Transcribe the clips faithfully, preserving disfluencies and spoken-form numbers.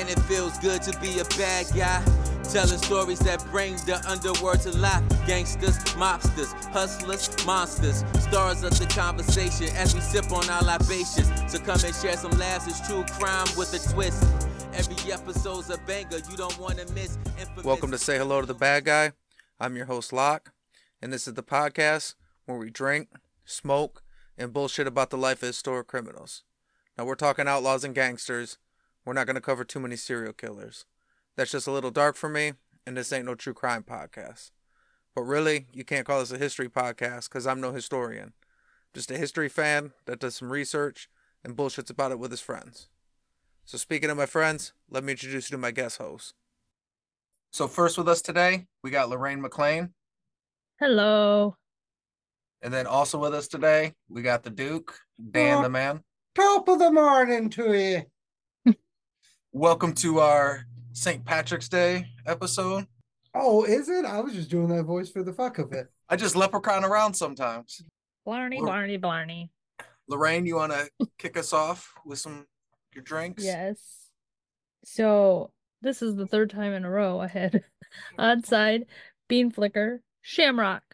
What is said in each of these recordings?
Man, it feels good to be a bad guy. Telling stories that bring the underworld to life. Gangsters, mobsters, hustlers, monsters. Stars of the conversation as we sip on our libations. So come and share some laughs. It's true crime with a twist. Every episode's a banger you don't want to miss. Infamous. Welcome to Say Hello to the Bad Guy. I'm your host, Locke. And this is the podcast where we drink, smoke, and bullshit about the life of historic criminals. Now, we're talking outlaws and gangsters. We're not going to cover too many serial killers. That's just a little dark for me, and this ain't no true crime podcast. But really, you can't call this a history podcast because I'm no historian. Just a history fan that does some research and bullshits about it with his friends. So speaking of my friends, let me introduce you to my guest host. So first with us today, we got Lorraine McLean. Hello. And then also with us today, we got the Duke, Dan Oh, the Man. Top of the morning to you. Welcome to our Saint Patrick's Day episode. Oh, is it? I was just doing that voice for the fuck of it. I just leprechaun around sometimes. Blarney, Lor- Blarney, Blarney. Lorraine, you want to kick us off with some your drinks? Yes. So this is the third time in a row I had Odd Side, Bean Flicker, Shamrock.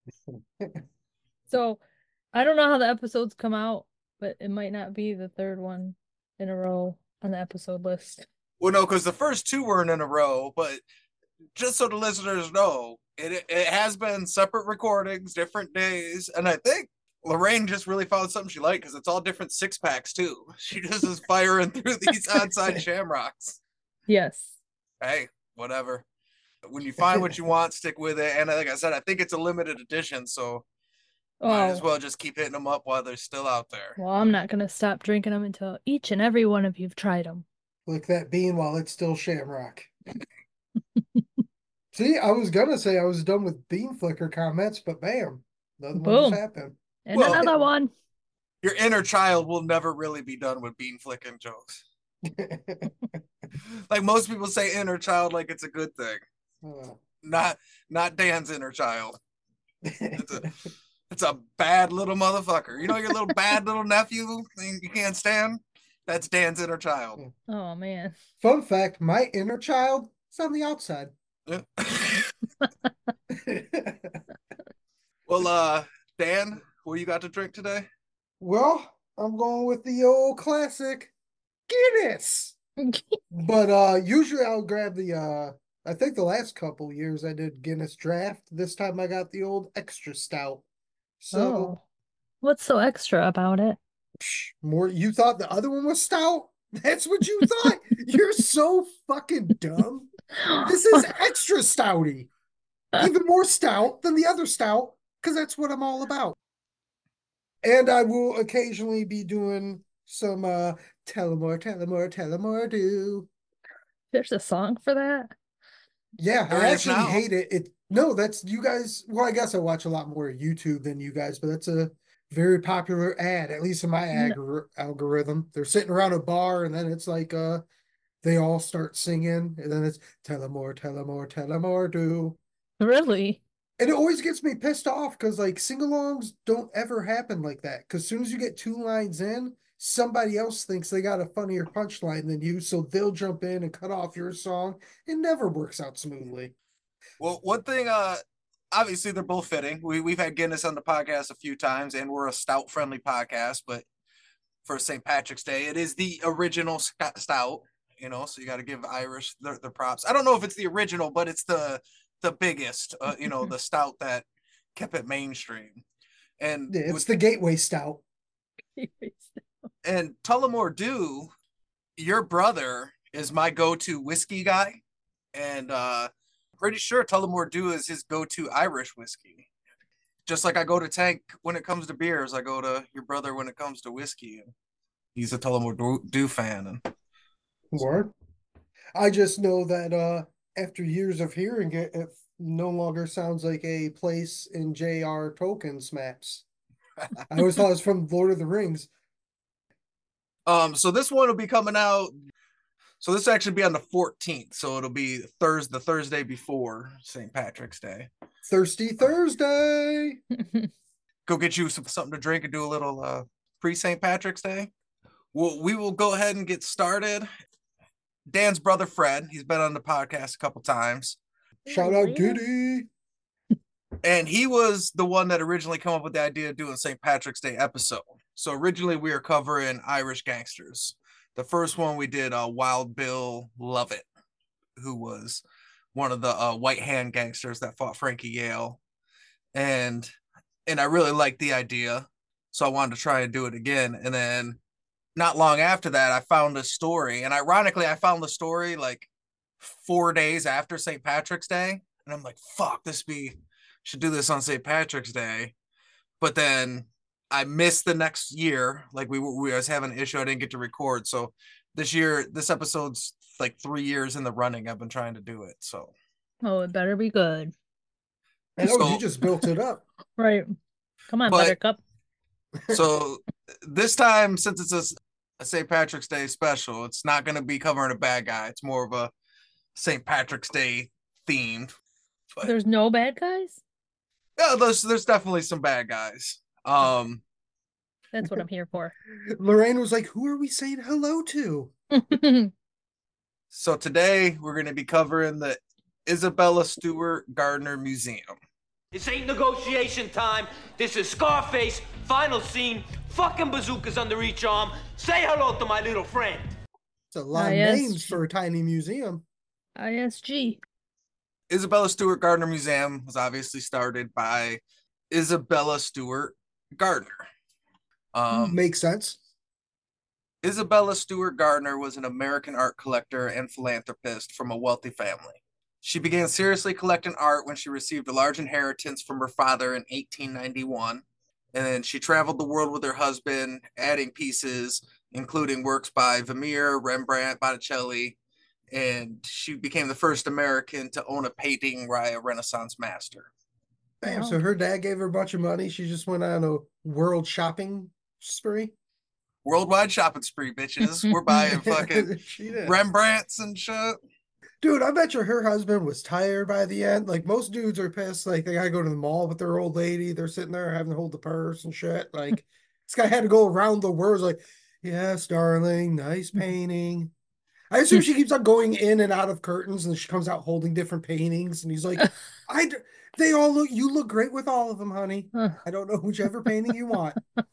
So I don't know how the episodes come out, but it might not be the third one in a row on the episode list. Well, no, because the first two weren't in a row, but just so the listeners know, it it has been separate recordings, different days, and I think Lorraine just really found something she liked because it's all different six packs too. She just is firing through these outside shamrocks. Yes. Hey, whatever. When you find what you want, stick with it. And like I said, I think it's a limited edition, so might as Oh, well just keep hitting them up while they're still out there. well, I'm not going to stop drinking them until each and every one of you've tried them. Lick that bean while it's still shamrock. See, I was gonna say I was done with bean flicker comments, but bam, another one Boom. just happened. And Well- another one. Your inner child will never really be done with bean flicking jokes. Like most people say inner child like it's a good thing. Uh, Not not Dan's inner child. It's a, it's a bad little motherfucker. You know your little bad little nephew thing you can't stand? That's Dan's inner child. Oh, man. Fun fact: my inner child is on the outside. Yeah. Well, uh, Dan, what you got to drink today? Well, I'm going with the old classic Guinness. But uh usually I'll grab the uh I think the last couple years I did Guinness draft. This time I got the old extra stout. So Oh. What's so extra about it? psh, more you thought the other one was stout? That's what you thought? You're so fucking dumb. This is extra stouty. Even more stout than the other stout, because that's what I'm all about. And I will occasionally be doing some uh Tullamore, Tullamore, Tullamore do. There's a song for that? Yeah, There I is actually now. hate it. It no, that's you guys. Well, I guess I watch a lot more YouTube than you guys, but that's a very popular ad, at least in my No. agor- algorithm. They're sitting around a bar, and then it's like uh, they all start singing, and then it's Tullamore, Tullamore, Tullamore do. Really? And it always gets me pissed off because like sing-alongs don't ever happen like that. Because as soon as you get two lines in, somebody else thinks they got a funnier punchline than you, so they'll jump in and cut off your song. It never works out smoothly. Well, one thing, uh, obviously they're both fitting. We we've had Guinness on the podcast a few times, and we're a stout friendly podcast. But for Saint Patrick's Day, it is the original sc- stout. You know, so you got to give Irish their, their props. I don't know if it's the original, but it's the the biggest. Uh, you know, the stout that kept it mainstream. And Yeah, it's with, the gateway stout. and Tullamore Dew, your brother is my go-to whiskey guy, and uh, pretty sure Tullamore Dew is his go-to Irish whiskey. Just like I go to Tank when it comes to beers, I go to your brother when it comes to whiskey. And he's a Tullamore Dew- Dew fan. And Word. I just know that uh, after years of hearing it, it no longer sounds like a place in J R. Tolkien's maps. I always thought it was from Lord of the Rings. um, so this one will be coming out. So this will actually be on the fourteenth. So it'll be Thursday, the Thursday before Saint Patrick's Day. Thirsty Thursday. Go get you some, something to drink and do a little uh, pre Saint Patrick's Day. Well, we will go ahead and get started. Dan's brother Fred. He's been on the podcast a couple times. Shout out Diddy. And he was the one that originally came up with the idea of doing Saint Patrick's Day episode. So originally we were covering Irish gangsters. The first one we did uh, Wild Bill Lovett, who was one of the uh, white hand gangsters that fought Frankie Yale. And and I really liked the idea. So I wanted to try and do it again. And then not long after that, I found a story. And ironically, I found the story like four days after Saint Patrick's Day. And I'm like, fuck, this be, should do this on Saint Patrick's Day. But then I missed the next year. Like we, we was having an issue. I didn't get to record. So this year, this episode's like three years in the running. I've been trying to do it. So. Oh, it better be good. I know So- you just built it up. Right. Come on, But- Buttercup. So this time, since it's a, a Saint Patrick's Day special, it's not going to be covering a bad guy. It's more of a Saint Patrick's Day themed. But There's no bad guys? yeah, there's there's definitely some bad guys. Um, That's what I'm here for. Lorraine was like, who are we saying hello to? so today we're going to be covering the Isabella Stewart Gardner Museum. This ain't negotiation time. This is Scarface, final scene, fucking bazookas under each arm. Say hello to my little friend. It's a lot Ah, of yes. names for a tiny museum. I S G. Isabella Stewart Gardner Museum was obviously started by Isabella Stewart Gardner. Um, Makes sense. Isabella Stewart Gardner was an American art collector and philanthropist from a wealthy family. She began seriously collecting art when she received a large inheritance from her father in eighteen ninety-one. And then she traveled the world with her husband, adding pieces, including works by Vermeer, Rembrandt, Botticelli. And she became the first American to own a painting by a Renaissance master. Damn, Wow. so her dad gave her a bunch of money. She just went on a world shopping spree. Worldwide shopping spree, bitches. We're buying fucking She did. Rembrandts and shit. Dude, I bet you her husband was tired by the end. Like most dudes are pissed, like they gotta go to the mall with their old lady. They're sitting there having to hold the purse and shit. Like this guy had to go around the words like, yes, darling, nice painting. I assume she keeps on going in and out of curtains and she comes out holding different paintings. And he's like, I d- they all look, you look great with all of them, honey. Huh. I don't know whichever painting you want.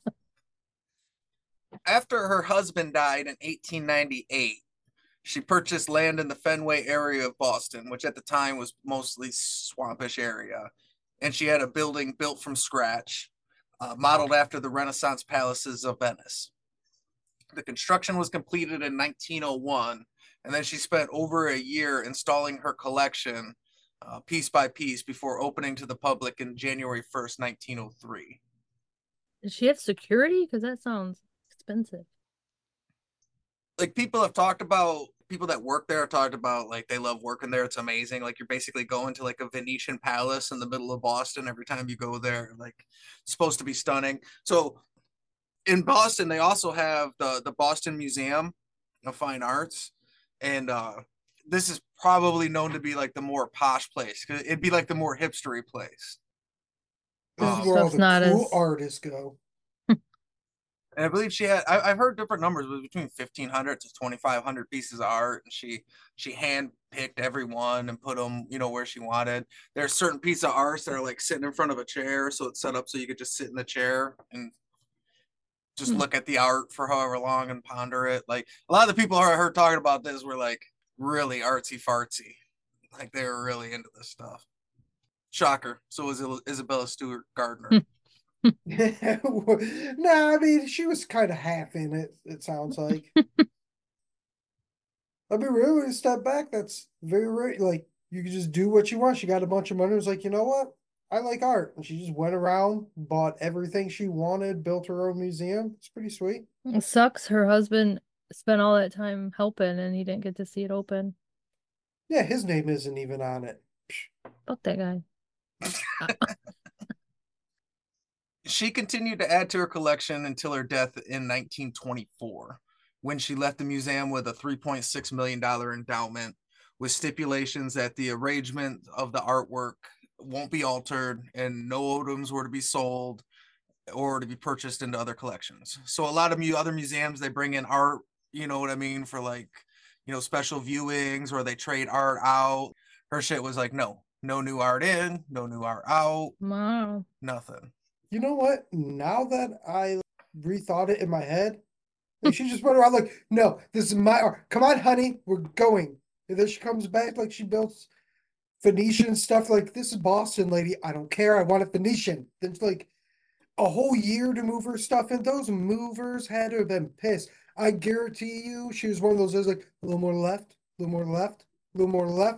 After her husband died in eighteen ninety-eight, she purchased land in the Fenway area of Boston, which at the time was mostly swampish area. And she had a building built from scratch, uh, modeled after the Renaissance palaces of Venice. The construction was completed in nineteen oh one, and then she spent over a year installing her collection uh, piece by piece before opening to the public in January first, nineteen oh three. Does she have security? Because that sounds expensive. Like people have talked about, people that work there have talked about like they love working there. It's amazing. Like you're basically going to like a Venetian palace in the middle of Boston every time you go there. Like it's supposed to be stunning. So in Boston, they also have the the Boston Museum of Fine Arts, and uh, this is probably known to be like the more posh place because it'd be like the more hipstery place. This Um, is where all Stuff's the not cool as- artists go. And I believe she had, I, I've heard different numbers, but between fifteen hundred to twenty-five hundred pieces of art. And she, she hand picked every one and put them, you know, where she wanted. There's certain pieces of art that are like sitting in front of a chair. So it's set up so you could just sit in the chair and just Hmm. look at the art for however long and ponder it. Like a lot of the people I heard talking about this were like really artsy fartsy. Like they were really into this stuff. Shocker. So was Il- Isabella Stewart Gardner. Nah, I mean, she was kind of half in it, it sounds like. I mean, really, when you step back, that's very rare. Like, you could just do what you want. She got a bunch of money. It was like, you know what? I like art. And she just went around, bought everything she wanted, built her own museum. It's pretty sweet. It sucks her husband spent all that time helping and he didn't get to see it open. Yeah, his name isn't even on it. Fuck that guy. She continued to add to her collection until her death in nineteen twenty-four, when she left the museum with a three point six million dollars endowment with stipulations that the arrangement of the artwork won't be altered and no items were to be sold or to be purchased into other collections. So a lot of mu- other museums, they bring in art, you know what I mean, for like you know, special viewings or they trade art out. Her shit was like, no, no new art in, no new art out, Wow. nothing. You know what? Now that I rethought it in my head, like she just went around like, no, this is my art. Come on, honey, we're going. And then she comes back like she builds Venetian stuff. Like, this is Boston, lady. I don't care. I want a Venetian. There's like a whole year to move her stuff in. Those movers had to have been pissed. I guarantee you, she was one of those that was like, a little more left, a little more left, a little more left.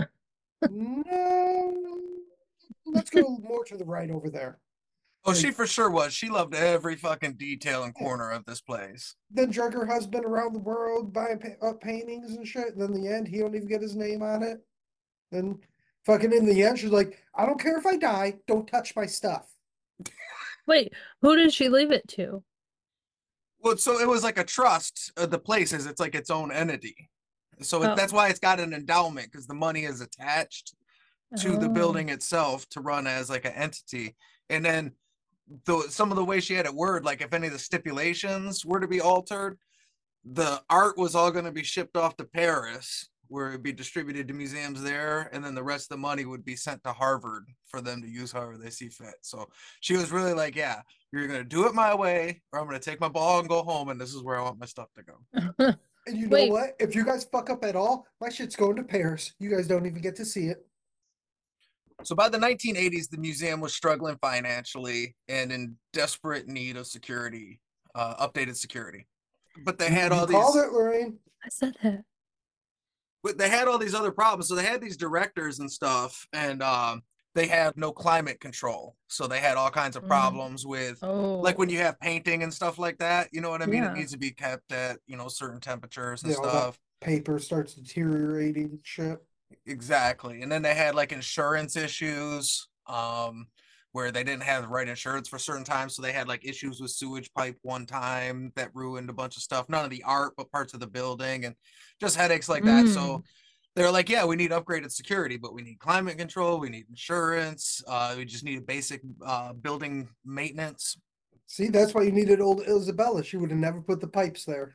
No, let's go more to the right over there. Oh, Like, she for sure was. She loved every fucking detail and corner of this place. then drug her husband around the world buying pa- up paintings and shit. And then in the end, he don't even get his name on it. Then fucking in the end, she's like, I don't care if I die. Don't touch my stuff. Wait, who did she leave it to? Well, so it was like a trust of the places. It's like its own entity. So it, Oh. that's why it's got an endowment, because the money is attached to the Oh. building itself to run as like an entity. And then the some of the way she had it worded, like if any of the stipulations were to be altered, the art was all going to be shipped off to Paris, where it'd be distributed to museums there, and then the rest of the money would be sent to Harvard for them to use however they see fit. So she was really like, yeah, you're going to do it my way, or I'm going to take my ball and go home, and this is where I want my stuff to go. And you know Wait. what? If you guys fuck up at all, my shit's going to Paris. You guys don't even get to see it. So by the nineteen eighties, the museum was struggling financially and in desperate need of security, uh, updated security. But they had You all called these, it, Lorraine. I said that. but they had all these other problems. So they had these directors and stuff, and um, they had no climate control. So they had all kinds of Mm. problems with, Oh. like when you have painting and stuff like that. You know what I mean? Yeah. It needs to be kept at, you know, certain temperatures and Yeah, all that stuff. paper starts deteriorating and shit. Exactly. And then they had like insurance issues, um, where they didn't have the right insurance for certain times. So they had like issues with sewage pipe one time that ruined a bunch of stuff, none of the art, but parts of the building, and just headaches like that. So they're like, yeah, we need upgraded security, but we need climate control, we need insurance, uh, we just need basic uh, building maintenance. See, that's why you needed old Isabella. She would have never put the pipes there.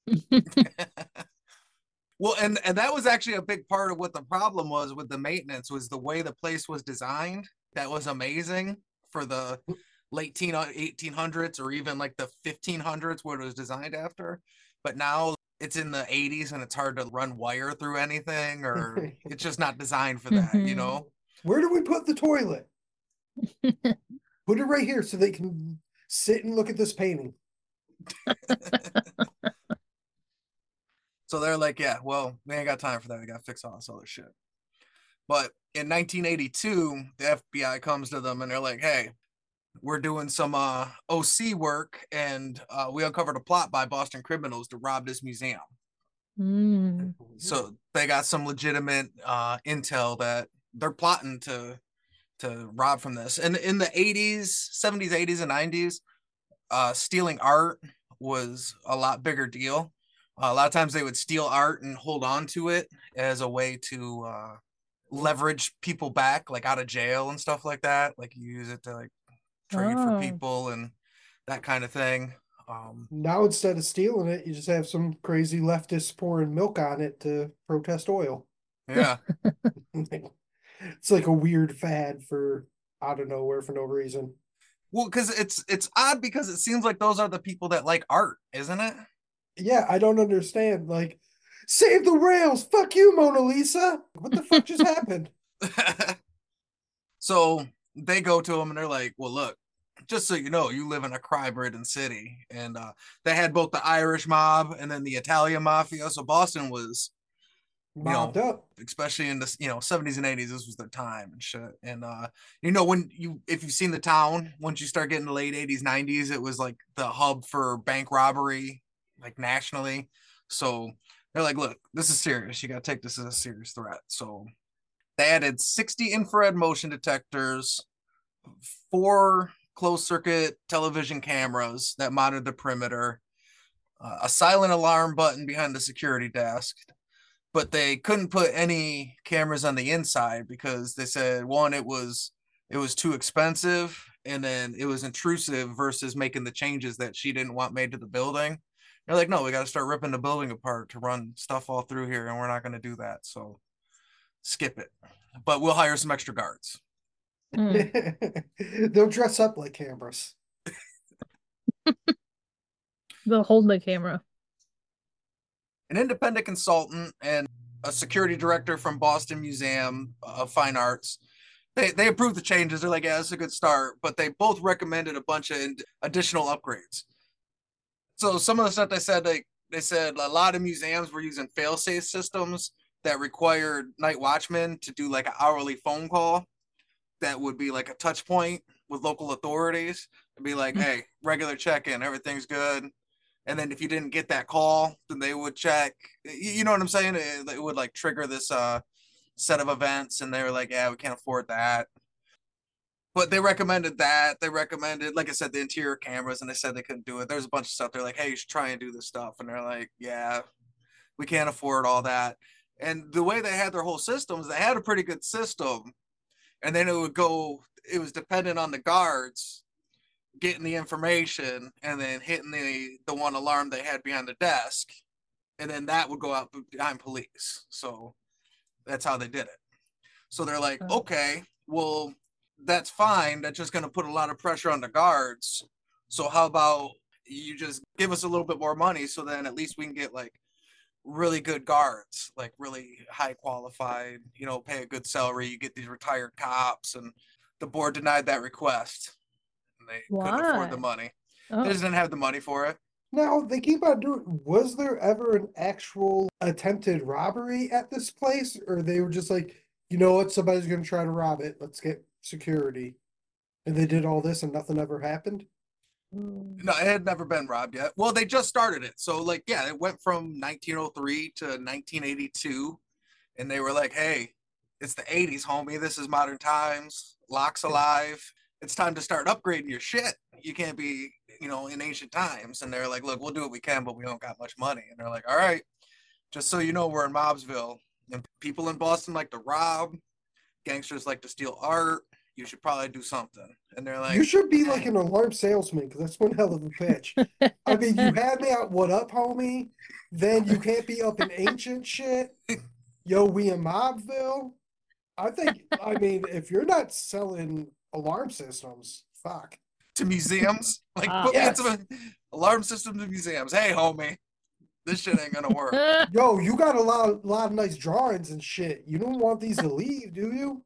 Well, and, and that was actually a big part of what the problem was with the maintenance, was the way the place was designed. That was amazing for the late teen, eighteen hundreds or even like the fifteen hundreds where it was designed after. But now it's in the eighties and it's hard to run wire through anything, or it's just not designed for that, you know? Where do we put the toilet? Put it right here so they can sit and look at this painting. So they're like, yeah, well, we ain't got time for that. We got to fix all this other shit. But in nineteen eighty-two, the F B I comes to them and they're like, hey, we're doing some uh, O C work, and uh, we uncovered a plot by Boston criminals to rob this museum. Mm. So they got some legitimate uh, intel that they're plotting to to rob from this. And in the eighties, seventies, eighties, and nineties, uh, stealing art was a lot bigger deal. Uh, a lot of times they would steal art and hold on to it as a way to uh, leverage people back, like out of jail and stuff like that. Like you use it to like trade Oh. for people and that kind of thing. Um, Now, instead of stealing it, you just have some crazy leftist pouring milk on it to protest oil. yeah. It's like a weird fad for out of nowhere for no reason. Well, because it's it's odd because it seems like those are the people that like art, isn't it? Yeah, I don't understand. Like, save the rails. Fuck you, Mona Lisa. What the fuck just happened? So they go to him and they're like, well, look, just so you know, you live in a crime-ridden city. And uh, they had both the Irish mob and then the Italian mafia. So Boston was, Mobbed know, up. especially in the, you know, seventies and eighties, this was their time and shit. And, uh, you know, when you, if you've seen The Town, once you start getting the late eighties, nineties, it was like the hub for bank robbery, like nationally. So they're like, look, this is serious. You got to take this as a serious threat. So they added sixty infrared motion detectors, four closed circuit television cameras that monitored the perimeter, uh, a silent alarm button behind the security desk. But they couldn't put any cameras on the inside because they said, one, it was it was too expensive, and then it was intrusive versus making the changes that she didn't want made to the building. They're like, no, we got to start ripping the building apart to run stuff all through here, and we're not going to do that. So skip it. But we'll hire some extra guards. Mm. They'll dress up like cameras. They'll hold the camera. An independent consultant and a security director from Boston Museum of Fine Arts, they, they approved the changes. They're like, yeah, that's a good start. But they both recommended a bunch of additional upgrades. So some of the stuff they said, they, they said a lot of museums were using fail-safe systems that required night watchmen to do like an hourly phone call that would be like a touch point with local authorities to be like, hey, regular check-in, everything's good. And then if you didn't get that call, then they would check. You know what I'm saying? It, it would like trigger this uh, set of events, and they were like, yeah, we can't afford that. But they recommended that. They recommended, like I said, the interior cameras, and they said they couldn't do it. There's a bunch of stuff. They're like, hey, you should try and do this stuff. And they're like, yeah, we can't afford all that. And the way they had their whole systems, they had a pretty good system. And then it would go, it was dependent on the guards getting the information and then hitting the, the one alarm they had behind the desk. And then that would go out behind police. So that's how they did it. So they're like, okay, well, that's fine. That's just going to put a lot of pressure on the guards. So how about you just give us a little bit more money so then at least we can get like really good guards, like really high qualified, you know, pay a good salary. You get these retired cops, and the board denied that request. And they Why? couldn't afford the money. Oh. They just didn't have the money for it. Now, they keep on doing, was there ever an actual attempted robbery at this place? Or they were just like, you know what, somebody's going to try to rob it. Let's get security. And they did all this and nothing ever happened? Mm. No, it had never been robbed yet. Well, they just started it. So, like, yeah, it went from nineteen oh three to nineteen eighty-two. And they were like, hey, it's the eighties, homie. This is modern times. Locke's alive. It's time to start upgrading your shit. You can't be, you know, in ancient times. And they're like, look, we'll do what we can, but we don't got much money. And they're like, all right, just so you know, we're in Mobsville. And people in Boston like to rob. Gangsters like to steal art. You should probably do something. And they're like, You should be like an alarm salesman, because that's one hell of a pitch. I mean, you had me at what up, homie? Then you can't be up in ancient shit. Yo, we in Mobville. I think, I mean, if you're not selling alarm systems, fuck. to museums. Like, Ah. put Yes. me into an alarm system to museums. Hey, homie, this shit ain't gonna work. Yo, you got a lot, of, lot of nice drawings and shit. You don't want these to leave, do you?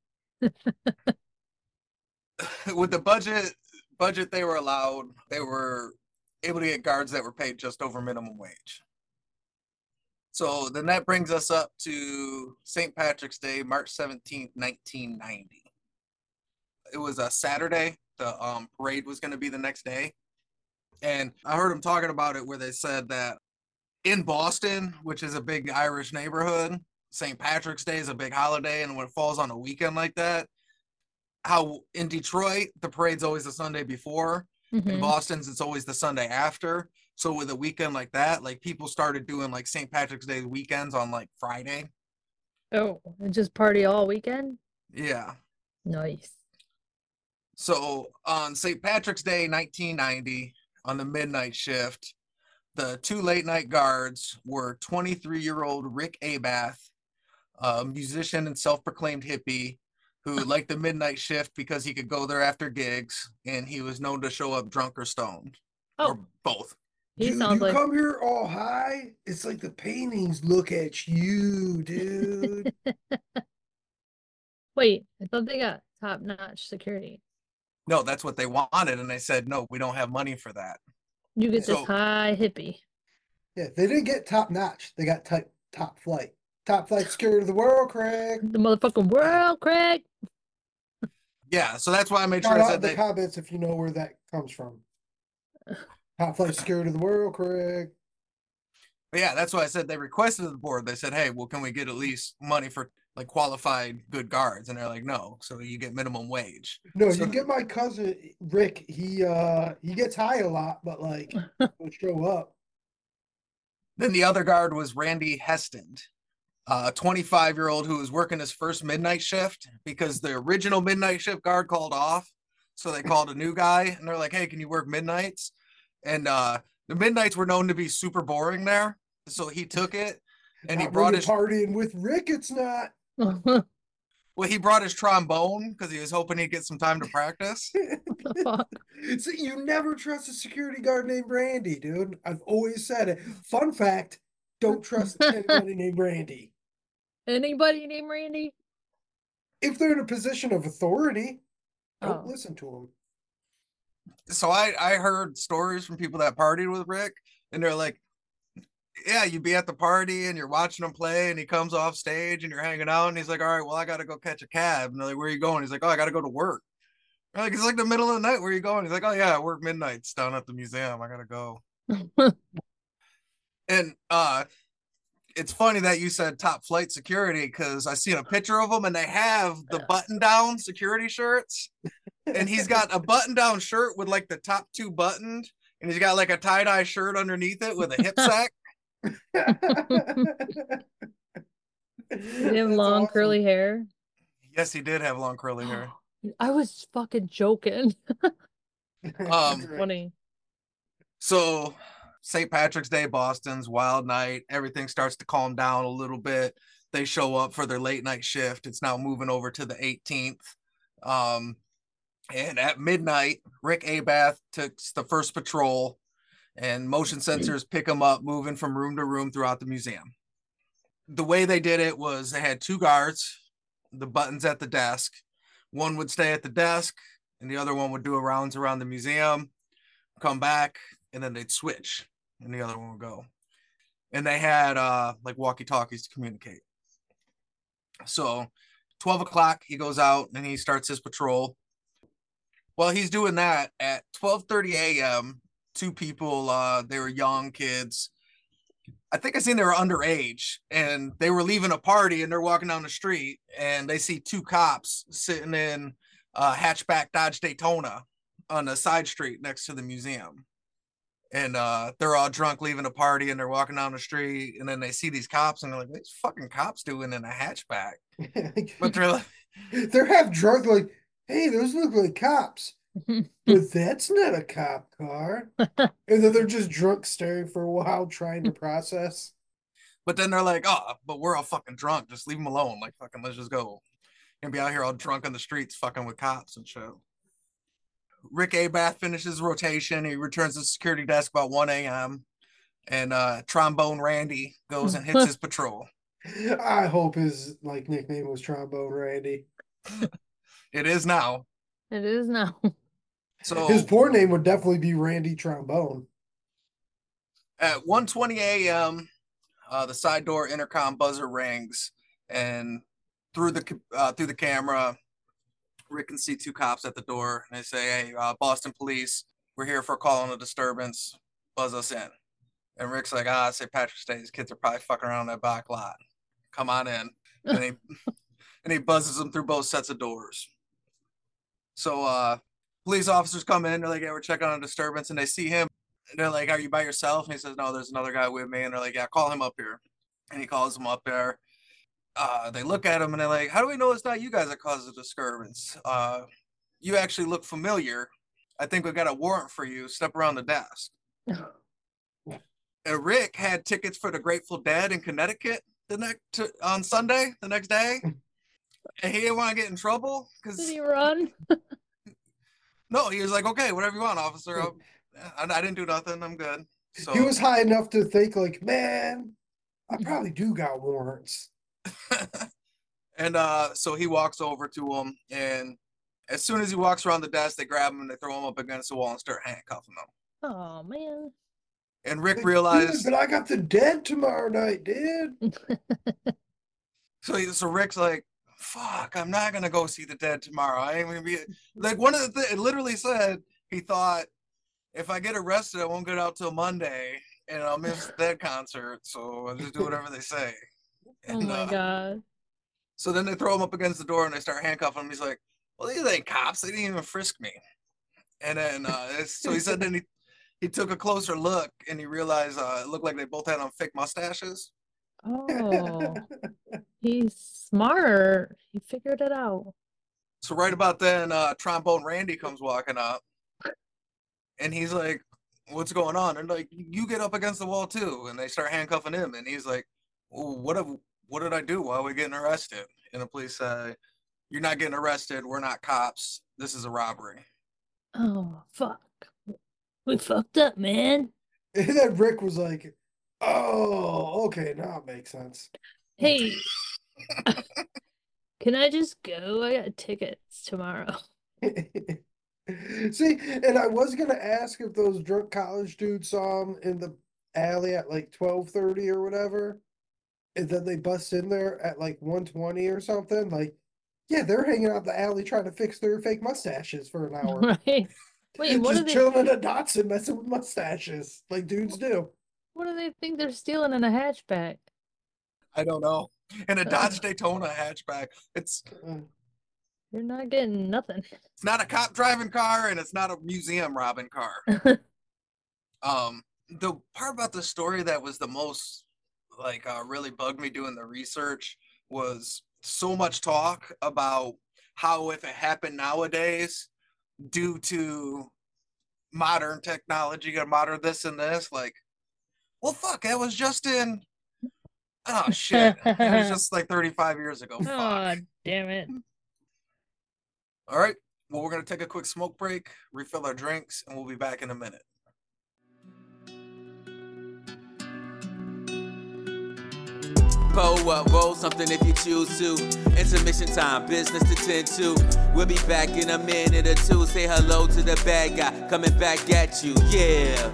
With the budget budget they were allowed, they were able to get guards that were paid just over minimum wage. So then that brings us up to Saint Patrick's Day, March seventeenth, nineteen ninety. It was a Saturday. The um, parade was going to be the next day. And I heard them talking about it where they said that in Boston, which is a big Irish neighborhood, Saint Patrick's Day is a big holiday. And when it falls on a weekend like that, how in Detroit, the parade's always the Sunday before. In Mhm. Boston's, it's always the Sunday after. So with a weekend like that, like people started doing like Saint Patrick's Day weekends on like Friday. Oh, and just party all weekend? Yeah. Nice. So on Saint Patrick's Day, nineteen ninety, on the midnight shift, the two late night guards were twenty-three-year-old Rick Abath, a musician and self-proclaimed hippie who liked the midnight shift because he could go there after gigs, and he was known to show up drunk or stoned, Oh, or both. he Dude, sounds you like come here all high. It's like the paintings look at you, dude. Wait, I thought they got top-notch security. No, that's what they wanted, and they said, no, we don't have money for that. You get this So- high hippie. Yeah, they didn't get top notch. They got type top flight. Top flight security of the world, Craig. The motherfucking world, Craig. Yeah, so that's why I made sure Shout I out said in the they, comments if you know where that comes from. Top flight security of the world, Craig. But yeah, that's why I said they requested the board. They said, hey, well, can we get at least money for like qualified good guards? And they're like, no. So you get minimum wage. No, So you the- get my cousin Rick. He uh he gets high a lot, but like he'll show up. Then the other guard was Randy Heston, a twenty-five year old who was working his first midnight shift because the original midnight shift guard called off. So they called a new guy and they're like, hey, can you work midnights? And uh, the midnights were known to be super boring there, so he took it and he Not brought when his you're partying with Rick. It's not. well, he brought his trombone because he was hoping he'd get some time to practice. The fuck? So you never trust a security guard named Randy, dude. I've always said it. Fun fact: don't trust anybody named Randy. Anybody named Randy? If they're in a position of authority, don't Oh. listen to them. So I I heard stories from people that partied with Rick, and they're like, yeah, you'd be at the party and you're watching him play, and he comes off stage and you're hanging out, and he's like, all right, well, I gotta go catch a cab. And they're like, where are you going? He's like, oh, I gotta go to work. They're like, it's like the middle of the night. Where are you going? He's like, oh yeah, I work midnights down at the museum. I gotta go. And uh it's funny that you said top flight security, because I seen a picture of them and they have the button down security shirts, and he's got a button down shirt with like the top two buttoned, and he's got like a tie-dye shirt underneath it with a hip sack. Did he have long curly hair? Yes, he did have long curly hair. I was fucking joking. Um, Funny. So Saint Patrick's Day, Boston's wild night. Everything starts to calm down a little bit. They show up for their late night shift. It's now moving over to the eighteenth. Um, and at midnight, Rick Abath took the first patrol, and motion sensors pick him up, moving from room to room throughout the museum. The way they did it was they had two guards, the buttons at the desk. One would stay at the desk, and the other one would do rounds around the museum, come back, and then they'd switch, and the other one would go. And they had uh, like walkie-talkies to communicate. So twelve o'clock, he goes out and he starts his patrol. While he's doing that, at twelve thirty a.m., two people, uh, they were young kids. I think I seen they were underage, and they were leaving a party, and they're walking down the street, and they see two cops sitting in a hatchback Dodge Daytona on a side street next to the museum. And uh, they're all drunk, leaving a party, and they're walking down the street, and then they see these cops, and they're like, "These fucking cops doing in a hatchback?" But they're like, they're half drunk, like, hey, those look like cops. But that's not a cop car. And then they're just drunk, staring for a while, trying to process. but then they're like, "Oh, but we're all fucking drunk. Just leave them alone. Like, fucking, let's just go and be out here all drunk on the streets, fucking with cops and shit." Rick Abath finishes rotation. He returns to the security desk about one a.m. and uh, Trombone Randy goes and hits his patrol. I hope his like nickname was Trombone Randy. It is now. It is now. So His poor name would definitely be Randy Trombone. at one twenty a.m., uh, the side door intercom buzzer rings, and through the uh, through the camera, Rick can see two cops at the door, and they say, "Hey, uh, Boston police, we're here for a call on a disturbance. Buzz us in." And Rick's like, "Ah, Saint Patrick's Day. These kids are probably fucking around that back lot. Come on in." And he and he buzzes them through both sets of doors. So uh, police officers come in. They're like, "Yeah, we're checking on a disturbance," and they see him. And they're like, "Are you by yourself?" And he says, "No, there's another guy with me." And they're like, "Yeah, call him up here." And he calls him up there. Uh, they look at him and they're like, "How do we know it's not you guys that caused the disturbance? Uh, you actually look familiar. I think we got a warrant for you. Step around the desk." And Rick had tickets for the Grateful Dead in Connecticut the next to, on Sunday, the next day, and he didn't want to get in trouble Did because he run? no, he was like, "Okay, whatever you want, officer. I, I didn't do nothing. I'm good." So He was high enough to think, like, man, I probably do got warrants. and uh, so he walks over to him, and as soon as he walks around the desk, they grab him and they throw him up against the wall and start handcuffing him. Oh man. And Rick Like, realized, "Dude, but I got the Dead tomorrow night, dude." so he, so Rick's like, "Fuck, I'm not gonna go see the Dead tomorrow. I ain't gonna be like one of the th- it literally said he thought if I get arrested, I won't get out till Monday, and I'll miss the Dead concert. So I'll just do whatever they say." Oh And, my uh, god. So then they throw him up against the door and they start handcuffing him. He's like, "Well, these ain't cops. They didn't even frisk me." And then uh, it's, so he said then he he took a closer look and he realized uh, it looked like they both had on fake mustaches. Oh, he's smart. He figured it out. So right about then, uh, Trombone Randy comes walking up, and he's like, what's going on? And like, you get up against the wall too. And they start handcuffing him. And he's like, well, what have, what did I do? Why are we getting arrested? And the police say, you're not getting arrested. We're not cops. This is a robbery. Oh, fuck. We fucked up, man. And then Rick was like, oh, okay, now it makes sense. Hey, can I just go? I got tickets tomorrow. See, and I was gonna ask if those drunk college dudes saw him in the alley at like twelve thirty or whatever, and then they bust in there at like one twenty or something. Like, yeah, they're hanging out in the alley trying to fix their fake mustaches for an hour. Right. Wait, what Just do they chilling in a Datsun messing with mustaches like dudes do. what do they think they're stealing in a hatchback? I don't know. In a Dodge Daytona hatchback, it's Uh, You're not getting nothing. it's not a cop driving car, and it's not a museum robbing car. Um, the part about the story that was the most like uh, really bugged me doing the research was so much talk about how if it happened nowadays, due to modern technology or modern this and this, like, well, fuck, that was just in. Oh shit! It was just like thirty-five years ago. Fuck. Oh, damn it. All right. Well, we're gonna take a quick smoke break, refill our drinks, and we'll be back in a minute. Pull up, roll something if you choose to. Intermission time, business to tend to. We'll be back in a minute or two. Say hello to the bad guy coming back at you. Yeah.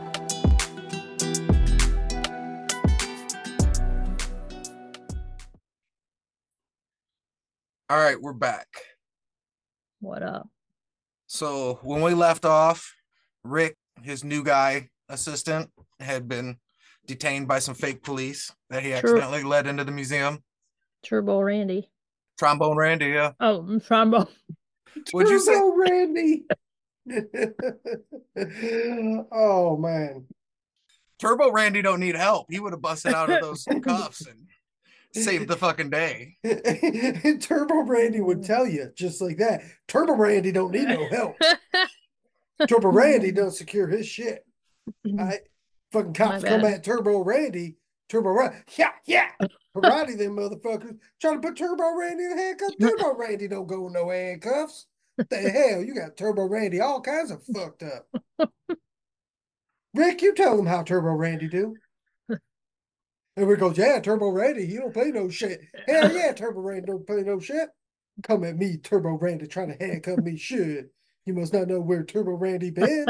All right, we're back. What up? So when we left off, Rick, his new guy assistant, had been detained by some fake police that he True. accidentally led into the museum. Turbo Randy. Trombone Randy, yeah. Oh, mm, trombone. What'd you say? Turbo Randy. Oh man. Turbo Randy don't need help. He would have busted out of those cuffs and saved the fucking day. Turbo Randy would tell you just like that. Turbo Randy don't need no help. Turbo Randy don't secure his shit. I fucking cops My come bad. at Turbo Randy. Turbo Randy, yeah, yeah. Karate them motherfuckers trying to put Turbo Randy in handcuffs. Turbo Randy don't go with no handcuffs. What the hell? You got Turbo Randy all kinds of fucked up. Rick, you tell him how Turbo Randy do. And Rick goes, yeah, Turbo Randy, he don't play no shit. Hell yeah, Turbo Randy don't play no shit. Come at me, Turbo Randy, trying to handcuff me. Shit. You must not know where Turbo Randy been.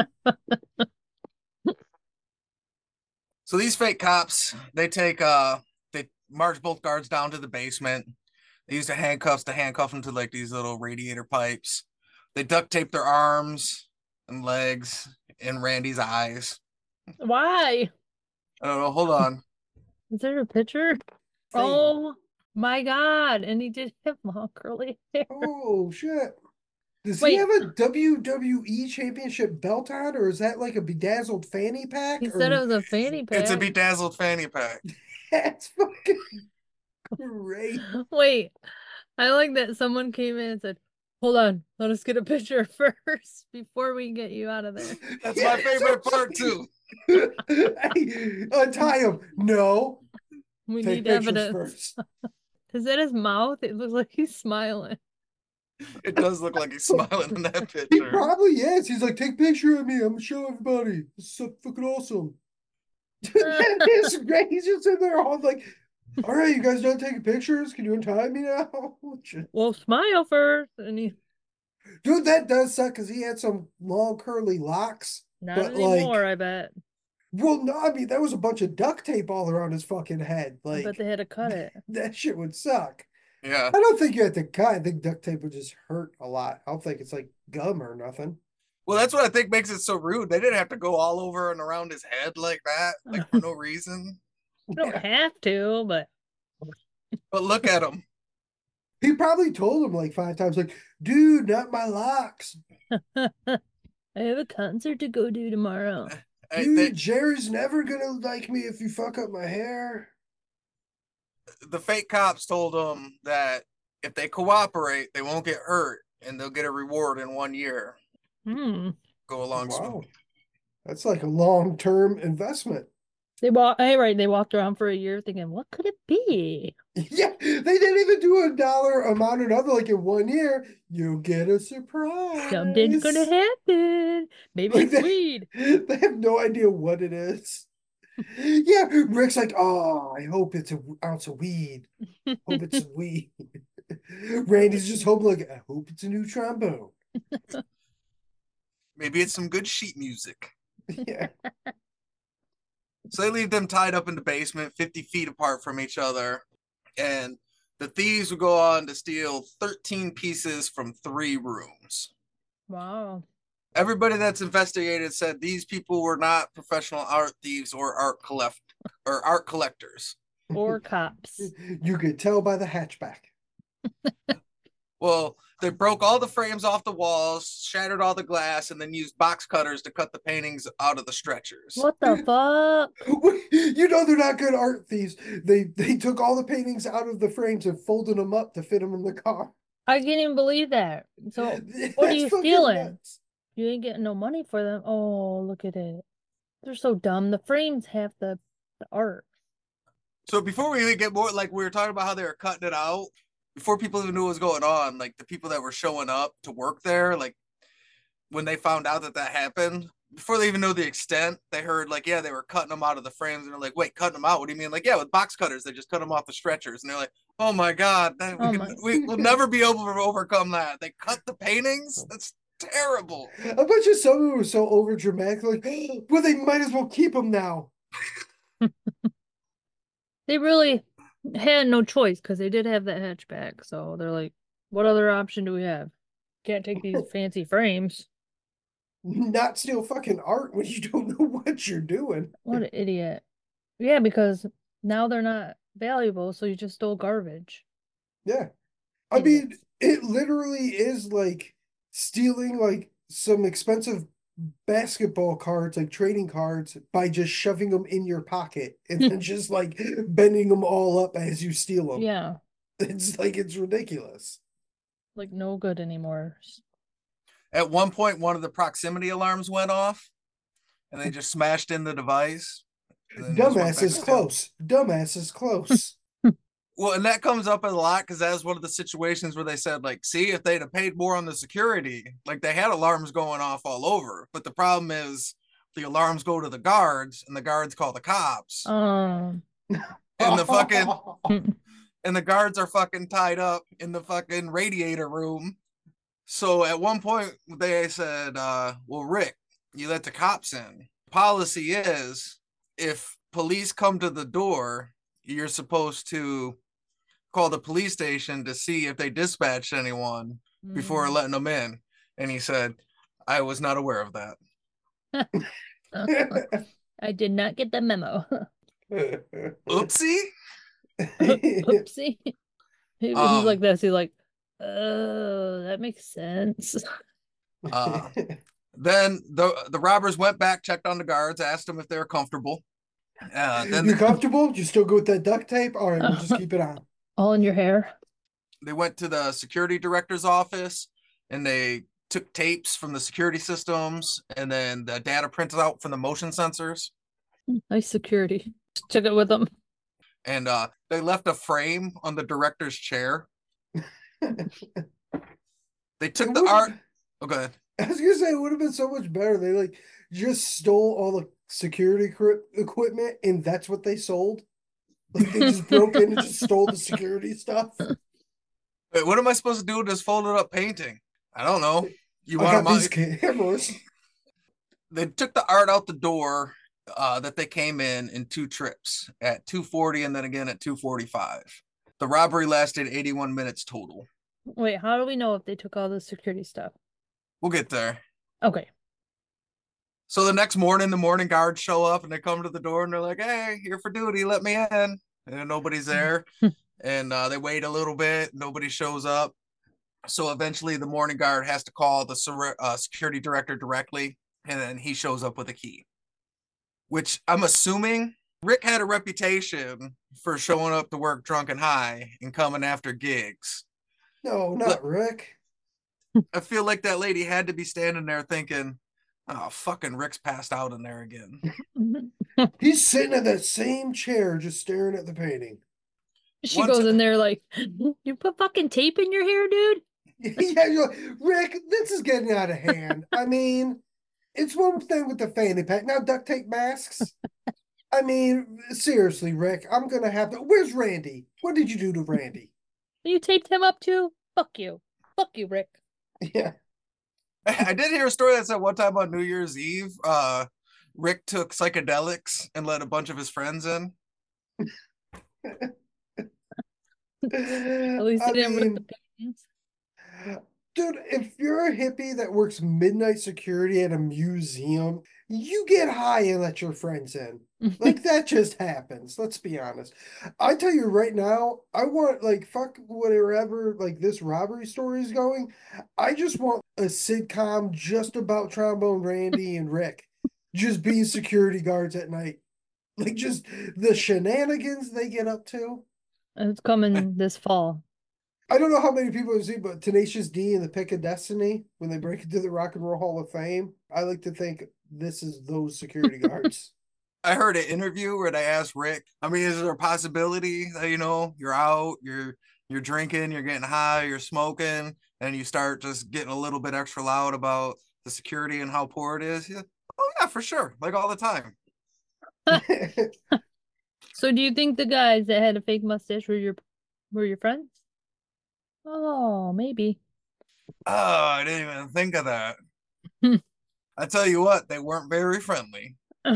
So these fake cops, they take uh they march both guards down to the basement. They use the handcuffs to handcuff them to like these little radiator pipes. They duct tape their arms and legs in Randy's eyes. Why? I don't know. Hold on. Is there a picture? Oh my god. And he did have long curly hair. Oh shit. Does Wait. he have a W W E championship belt on, or is that like a bedazzled fanny pack? He or... said it was a fanny pack. It's a bedazzled fanny pack. That's fucking great. Wait, I like that someone came in and said, hold on, let us get a picture first before we get you out of there. That's Yeah, my favorite so- part too. Hey, untie him. No. We Take need pictures evidence. first. Is that his mouth? It looks like he's smiling. It does look like he's smiling in that He picture. probably is. He's like, take a picture of me. I'm gonna show everybody. This is so fucking awesome. That is great. He's just in there all like, all right, you guys done taking pictures? Can you untie me now? Well, smile first. And he, Dude, that does suck because he had some long curly locks. not But, like- anymore, I bet. Well, no, I mean, there was a bunch of duct tape all around his fucking head. I Like, bet they had to cut it. that shit would suck. Yeah. I don't think you have to cut. I think duct tape would just hurt a lot. I don't think it's like gum or nothing. Well, that's what I think makes it so rude. They didn't have to go all over and around his head like that, like for no reason. You don't have to, but But look at him. He probably told him like five times, like, dude, not my locks. I have a concert to go to tomorrow. Hey, Dude, they- Jerry's never gonna like me if you fuck up my hair. the fake cops told them that if they cooperate, they won't get hurt and they'll get a reward in one year. Hmm. Go along Wow. smooth. That's like a long-term investment. They walk. Hey, right. They walked around for a year thinking, "What could it be?" Yeah, they didn't even do a dollar amount or another. Like in one year, you get a surprise. Something's gonna happen. Maybe Like it's they, weed. they have no idea what it is. Yeah, Rick's like, oh, I hope it's an ounce of weed. Hope it's weed. Randy's just hoping, like, I hope it's a new trombone. Maybe it's some good sheet music. Yeah. So they leave them tied up in the basement, fifty feet apart from each other. And the thieves would go on to steal thirteen pieces from three rooms. Wow. Everybody that's investigated said these people were not professional art thieves or art collect or art collectors. Or cops. You could tell by the hatchback. Well, they broke all the frames off the walls, shattered all the glass, and then used box cutters to cut the paintings out of the stretchers. What the fuck? You know they're not good art thieves. They they took all the paintings out of the frames and folded them up to fit them in the car. I can't even believe that. So what are That's you fucking stealing? nuts. You ain't getting no money for them. Oh, look at it. They're so dumb. The frames have the, the art. So before we even get more, like we were talking about how they were cutting it out, before people even knew what was going on, like the people that were showing up to work there, like when they found out that that happened, before they even know the extent, they heard like, yeah, they were cutting them out of the frames, and they're like, wait, cutting them out? What do you mean? Like, yeah, with box cutters, they just cut them off the stretchers, and they're like, oh my god, that, Oh we, my- can, we will never be able to overcome that. They cut the paintings. That's terrible. I bet you some of them were so over dramatic, like, well, they might as well keep them now. They really had no choice because they did have that hatchback. So they're like, what other option do we have? Can't take these fancy frames. Not steal fucking art when you don't know what you're doing. What an idiot. Yeah, because now they're not valuable, so you just stole garbage. Yeah. I mean, Idiots. it literally is like stealing like some expensive basketball cards, like trading cards, by just shoving them in your pocket and then just like bending them all up as you steal them. Yeah, It's like, it's ridiculous. like no good anymore. At one point, one of the proximity alarms went off, and they just smashed in the device. and then just went Dumbass back is to stealing. close. Dumbass is close. Well, and that comes up a lot because that was one of the situations where they said, like, see, if they'd have paid more on the security, like they had alarms going off all over. But the problem is the alarms go to the guards, and the guards call the cops, Um, and the fucking and the guards are fucking tied up in the fucking radiator room. So at one point they said, uh, well, Rick, you let the cops in. Policy is if police come to the door, you're supposed to call the police station to see if they dispatched anyone before mm. letting them in. And he said, I was not aware of that. I did not get the memo. Oopsie. Oopsie. He- He's Um, like this. He's like, oh, that makes sense. Uh, then the the robbers went back, checked on the guards, asked them if they were comfortable. Uh, then You they, comfortable? You still go with that duct tape? All right, we'll just keep it on. All in your hair. they went to the security director's office, and they took tapes from the security systems, and then the data printed out from the motion sensors. Nice security. Took it with them. And uh, they left a frame on the director's chair. They took It the would- art. Oh, go ahead. I was gonna say it would have been so much better. They like just stole all the security cri- equipment, and that's what they sold. Like they just broke in and just stole the security stuff. Wait, what am I supposed to do with this folded up painting? I don't know. You I want got them these out? cameras. They took the art out the door uh, that they came in in two trips at two forty and then again at two forty-five. The robbery lasted eighty-one minutes total. Wait, how do we know if they took all the security stuff? We'll get there. Okay. So the next morning, the morning guards show up and they come to the door and they're like, hey, here for duty, let me in. And nobody's there. and uh, they wait a little bit, nobody shows up. So eventually the morning guard has to call the sur- uh, security director directly, and then he shows up with a key. Which I'm assuming Rick had a reputation for showing up to work drunk and high and coming after gigs. No, not Rick. I feel like that lady had to be standing there thinking, Oh, fucking Rick's passed out in there again. He's sitting in that same chair, just staring at the painting. She One goes ti- in there like, you put fucking tape in your hair, dude? Yeah, you're like, Rick, this is getting out of hand. I mean, it's one thing with the fanny pack. Now duct tape masks. I mean, seriously, Rick, I'm gonna have to. Where's Randy? What did you do to Randy? You taped him up too? Fuck you. Fuck you, Rick. Yeah. I did hear a story that said one time on New Year's Eve, uh, Rick took psychedelics and let a bunch of his friends in. At least he I didn't rip the mean, paintings. dude, if you're a hippie that works midnight security at a museum, you get high and let your friends in. Like that just happens. Let's be honest. I tell you right now, I want like fuck whatever like this robbery story is going. I just want a sitcom just about Trombone Randy and Rick just being security guards at night. Like just the shenanigans they get up to. It's coming this fall. I don't know how many people have seen, but Tenacious D and the Pick of Destiny, when they break into the Rock and Roll Hall of Fame, I like to think this is those security guards. I heard an interview where they asked Rick, I mean, is there a possibility that, you know, you're out, you're you're drinking, you're getting high, you're smoking, and you start just getting a little bit extra loud about the security and how poor it is? Yeah. Oh yeah, for sure. Like all the time. So do you think the guys that had a fake mustache were your were your friends? Oh, maybe. Oh, I didn't even think of that. Hmm. I tell you what, they weren't very friendly.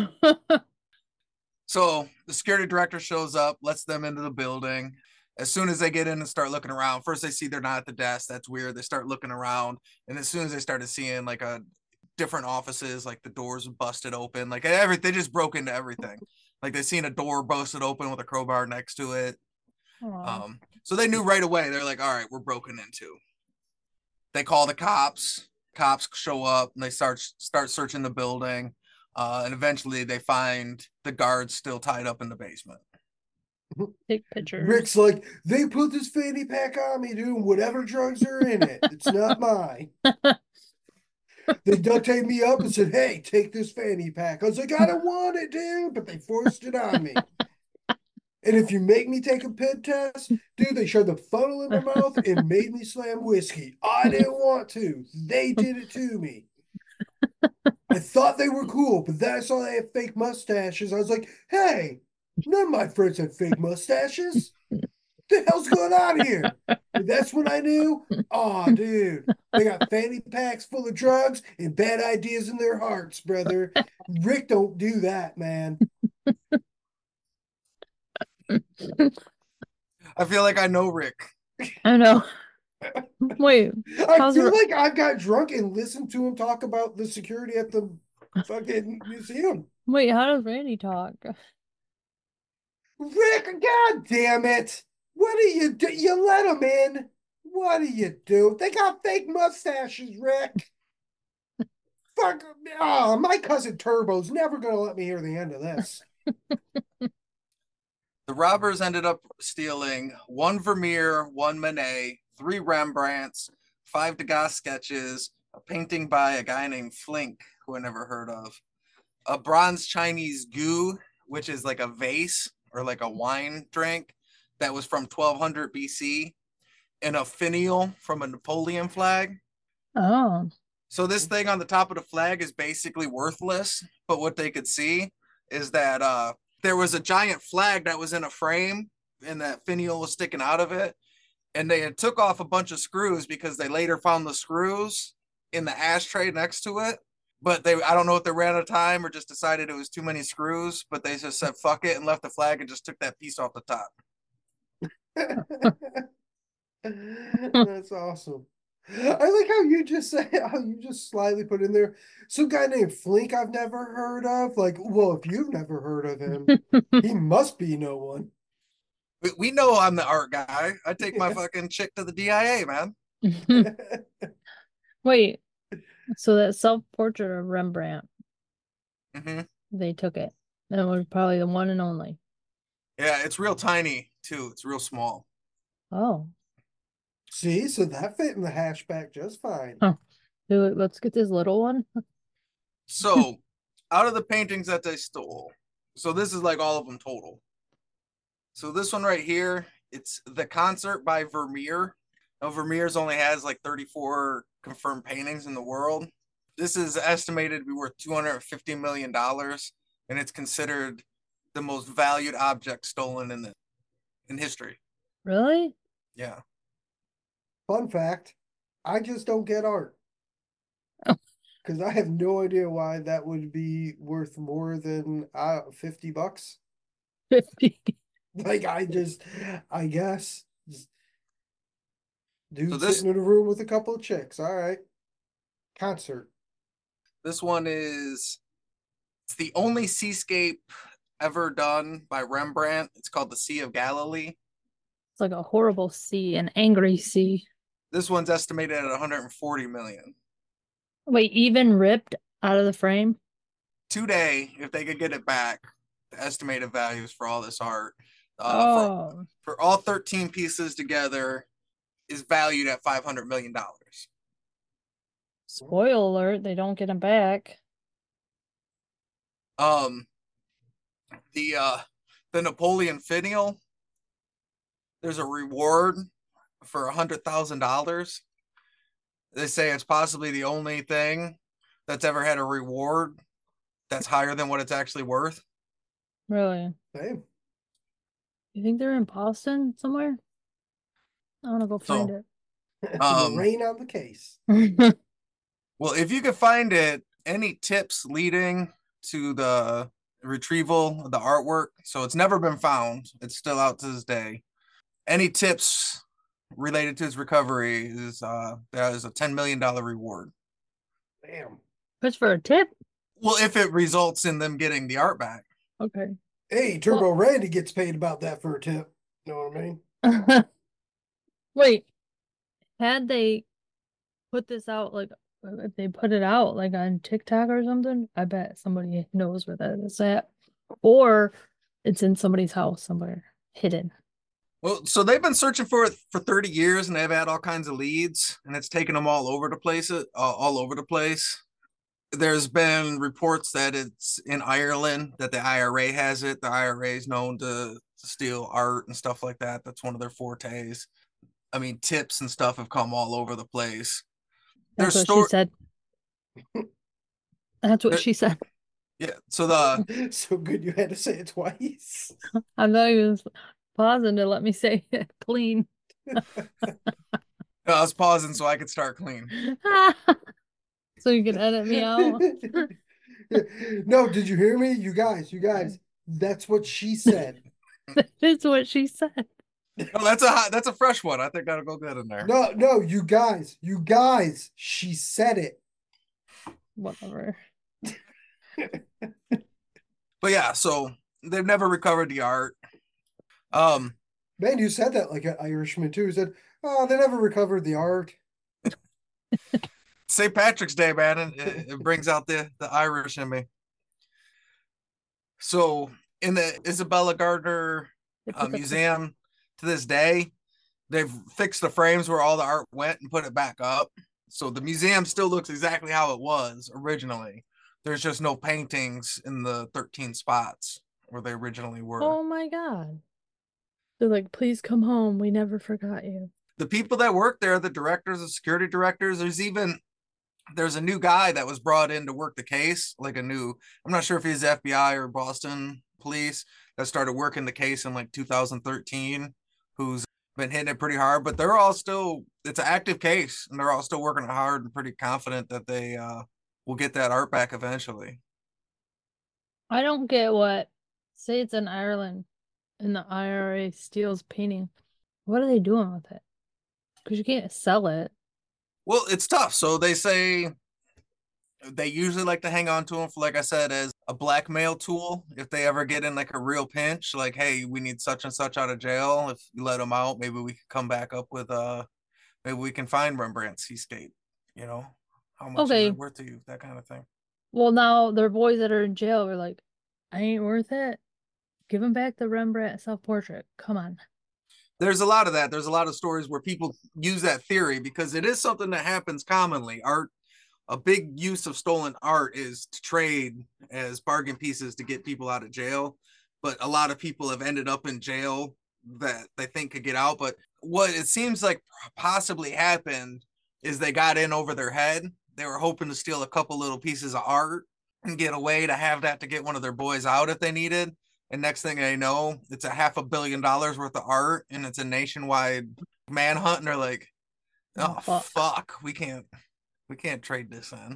So the security director shows up, lets them into the building. As soon as they get in and start looking around, first they see they're not at the desk. That's weird. They start looking around. And as soon as they started seeing like a different offices, like the doors busted open, like every they just broke into everything. Like they seen a door busted open with a crowbar next to it. Aw. Um, so they knew right away. They're like, all right, we're broken into. They call the cops. Cops show up and they start start searching the building. Uh, and eventually they find the guards still tied up in the basement. Take pictures. Rick's like, they put this fanny pack on me, dude. Whatever drugs are in it, it's not mine. They duct taped me up and said, hey, take this fanny pack. I was like, I don't want it, dude. But they forced it on me. And if you make me take a pit test, dude, they shoved a funnel in my mouth and made me slam whiskey. I didn't want to. They did it to me. I thought they were cool, but then I saw they had fake mustaches. I was like, hey, none of my friends have fake mustaches. What the hell's going on here? And that's when I knew, oh, dude, they got fanny packs full of drugs and bad ideas in their hearts, brother. Rick don't do that, man. I feel like I know Rick. I know. Wait, I how's feel Ri- like I've got drunk and listened to him talk about the security at the fucking museum. wait, how does Randy talk? Rick, god damn it. What do you do? You let them in. What do you do? They got fake mustaches, Rick. Fuck. Oh, my cousin Turbo's never going to let me hear the end of this. The robbers ended up stealing one Vermeer, one Manet, three Rembrandts, five Degas sketches, a painting by a guy named Flink, who I never heard of, a bronze Chinese gu, which is like a vase or like a wine drink that was from twelve hundred B C, and a finial from a Napoleon flag. Oh. So this thing on the top of the flag is basically worthless, but what they could see is that uh, there was a giant flag that was in a frame and that finial was sticking out of it. And they had took off a bunch of screws because they later found the screws in the ashtray next to it. But they, I don't know if they ran out of time or just decided it was too many screws, but they just said, fuck it, and left the flag and just took that piece off the top. That's awesome. I like how you just say how you just slightly put in there some guy named Flink I've never heard of. Like, well, if you've never heard of him, he must be no one. We, we know I'm the art guy. I take my fucking chick to the D I A, man. Wait, so that self-portrait of Rembrandt, Mm-hmm. they took it. That was probably the one and only. Yeah, it's real tiny too. It's real small. Oh. See, so that fit in the hatchback just fine. Huh. Dude, let's get this little one. So, out of the paintings that they stole, so this is like all of them total. So this one right here, it's The Concert by Vermeer. Now, Vermeer's only has like thirty-four confirmed paintings in the world. This is estimated to be worth two hundred fifty million dollars, and it's considered the most valued object stolen in the in history. Really? Yeah. Fun fact, I just don't get art. Oh. Because I have no idea why that would be worth more than uh, fifty bucks. fifty. Like, I just, I guess. Just, dude So this- sitting in a room with a couple of chicks. All right. Concert. This one is it's the only seascape ever done by Rembrandt. It's called the Sea of Galilee. It's like a horrible sea, an angry sea. This one's estimated at one hundred forty million. Wait, even ripped out of the frame? Today, if they could get it back, the estimated values for all this art, uh, oh. for, for all thirteen pieces together, is valued at five hundred million dollars. Spoiler alert, they don't get them back. Um, the uh, the Napoleon finial, there's a reward for a hundred thousand dollars. They say it's possibly the only thing that's ever had a reward that's higher than what it's actually worth. Really? Hey. You think they're in Boston somewhere? I want to go find So, it. Um, Rain on the case. Well, if you could find it, any tips leading to the retrieval of the artwork? So it's never been found. It's still out to this day. Any tips related to his recovery is uh there is a ten million dollar reward. Damn. Just for a tip? Well, if it results in them getting the art back. Okay. Hey, Turbo Well- Randy gets paid about that for a tip. Know what I mean? Wait, had they put this out, like, if they put it out, like, on TikTok or something, I bet somebody knows where that is at. Or it's in somebody's house somewhere, hidden. Well, so they've been searching for it for thirty years, and they've had all kinds of leads, and it's taken them all over the place, uh, all over the place. There's been reports that it's in Ireland, that the I R A has it. The I R A is known to, to steal art and stuff like that. That's one of their fortes. I mean, tips and stuff have come all over the place. That's There's what stor- she said. That's what There- she said. Yeah, so the So good you had to say it twice. I'm not even pausing to let me say it clean. I was pausing so I could start clean. So you can edit me out. No, did you hear me? You guys, you guys. That's what she said. That's what she said. Oh, that's a hot, that's a fresh one. I think that'll go good in there. No, no, you guys, you guys. She said it. Whatever. But yeah, so they've never recovered the art. Um, Man, you said that like an Irishman too. You said, oh, they never recovered the art. Saint Patrick's Day, man, and it, it brings out the the Irish in me. So in the Isabella Gardner They uh, put the- Museum to this day, they've fixed the frames where all the art went and put it back up. So the museum still looks exactly how it was originally. There's just no paintings in the thirteen spots where they originally were. Oh my God. They're like, please come home. We never forgot you. The people that work there, the directors, the security directors, there's even there's a new guy that was brought in to work the case, like a new, I'm not sure if he's F B I or Boston police, that started working the case in like two thousand thirteen, who's been hitting it pretty hard, but they're all still, it's an active case, and they're all still working hard and pretty confident that they uh, will get that art back eventually. I don't get what, say it's in Ireland and the I R A steals painting. What are they doing with it? Because you can't sell it. Well, it's tough. So they say they usually like to hang on to them for, like I said, as a blackmail tool. If they ever get in like a real pinch, like, hey, we need such and such out of jail. If you let them out, maybe we can come back up with uh maybe we can find Rembrandt's Seascape. You know, how much Okay. is it worth to you? That kind of thing. Well, now their boys that are in jail are like, I ain't worth it. Give them back the Rembrandt self-portrait. Come on. There's a lot of that. There's a lot of stories where people use that theory because it is something that happens commonly. Art a big use of stolen art is to trade as bargain pieces to get people out of jail. But a lot of people have ended up in jail that they think could get out. But what it seems like possibly happened is they got in over their head. They were hoping to steal a couple little pieces of art and get away to have that to get one of their boys out if they needed. And next thing they know, it's a half a billion dollars worth of art and it's a nationwide manhunt. And they're like, oh, fuck. fuck, we can't, we can't trade this in.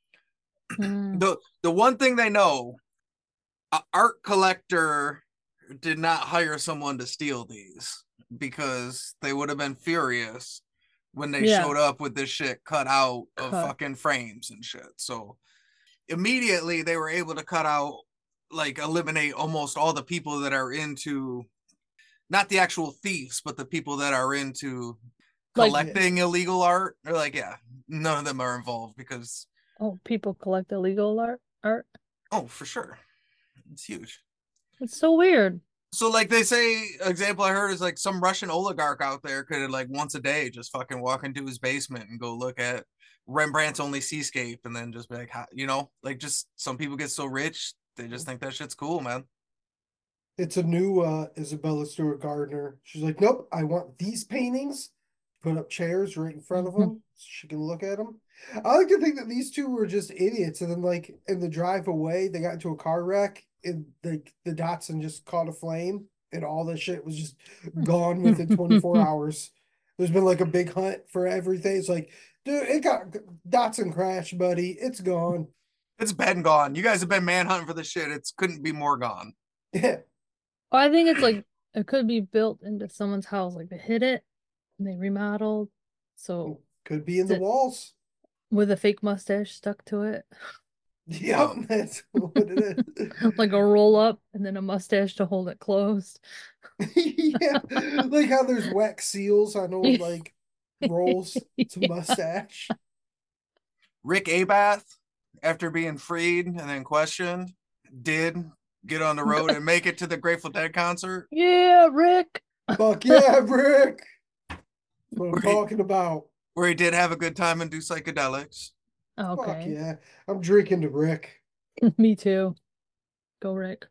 Mm. The, the one thing they know, an art collector did not hire someone to steal these because they would have been furious when they yeah. showed up with this shit cut out of cut. fucking frames and shit. So immediately they were able to cut out, like eliminate almost all the people that are into, not the actual thieves, but the people that are into collecting like, illegal art. They're like, yeah, none of them are involved because. Oh, people collect illegal art? art? Oh, for sure. It's huge. It's so weird. So like they say, example I heard is like some Russian oligarch out there could like once a day just fucking walk into his basement and go look at Rembrandt's Only Seascape and then just be like, you know, like just some people get so rich, they just think that shit's cool, man. It's a new uh, Isabella Stewart Gardner. She's like, nope, I want these paintings. Put up chairs right in front of them so she can look at them. I like to think that these two were just idiots. And then like in the drive away, they got into a car wreck and like the Datsun just caught a flame and all the shit was just gone within twenty-four hours. There's been like a big hunt for everything. It's like, dude, it got Datsun crashed, buddy. It's gone. It's been gone. You guys have been manhunting for this shit. It couldn't be more gone. Yeah. Well, I think it's like it could be built into someone's house. Like they hit it and they remodeled. So could be in the walls. With a fake mustache stuck to it. Yep, that's what it is. Like a roll up and then a mustache to hold it closed. Yeah, like how there's wax seals on old like rolls. It's a mustache. Rick Abath, after being freed and then questioned, did get on the road and make it to the Grateful Dead concert. Yeah, Rick. Fuck yeah, Rick. That's what I'm where talking he, about. Where he did have a good time and do psychedelics. Okay. Fuck yeah. I'm drinking to Rick. Me too. Go Rick.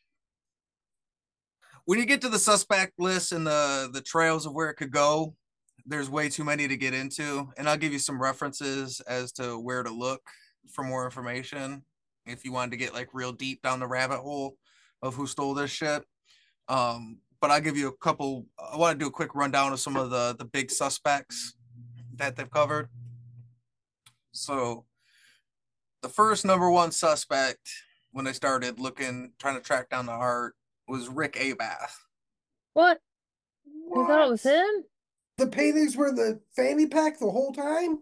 When you get to the suspect list and the, the trails of where it could go, there's way too many to get into. And I'll give you some references as to where to look for more information if you wanted to get like real deep down the rabbit hole of who stole this shit. Um, but I'll give you a couple. I want to do a quick rundown of some of the, the big suspects that they've covered. So the first number one suspect when they started looking, trying to track down the art was Rick Abath. What? What? You thought it was him? The paintings were the fanny pack the whole time?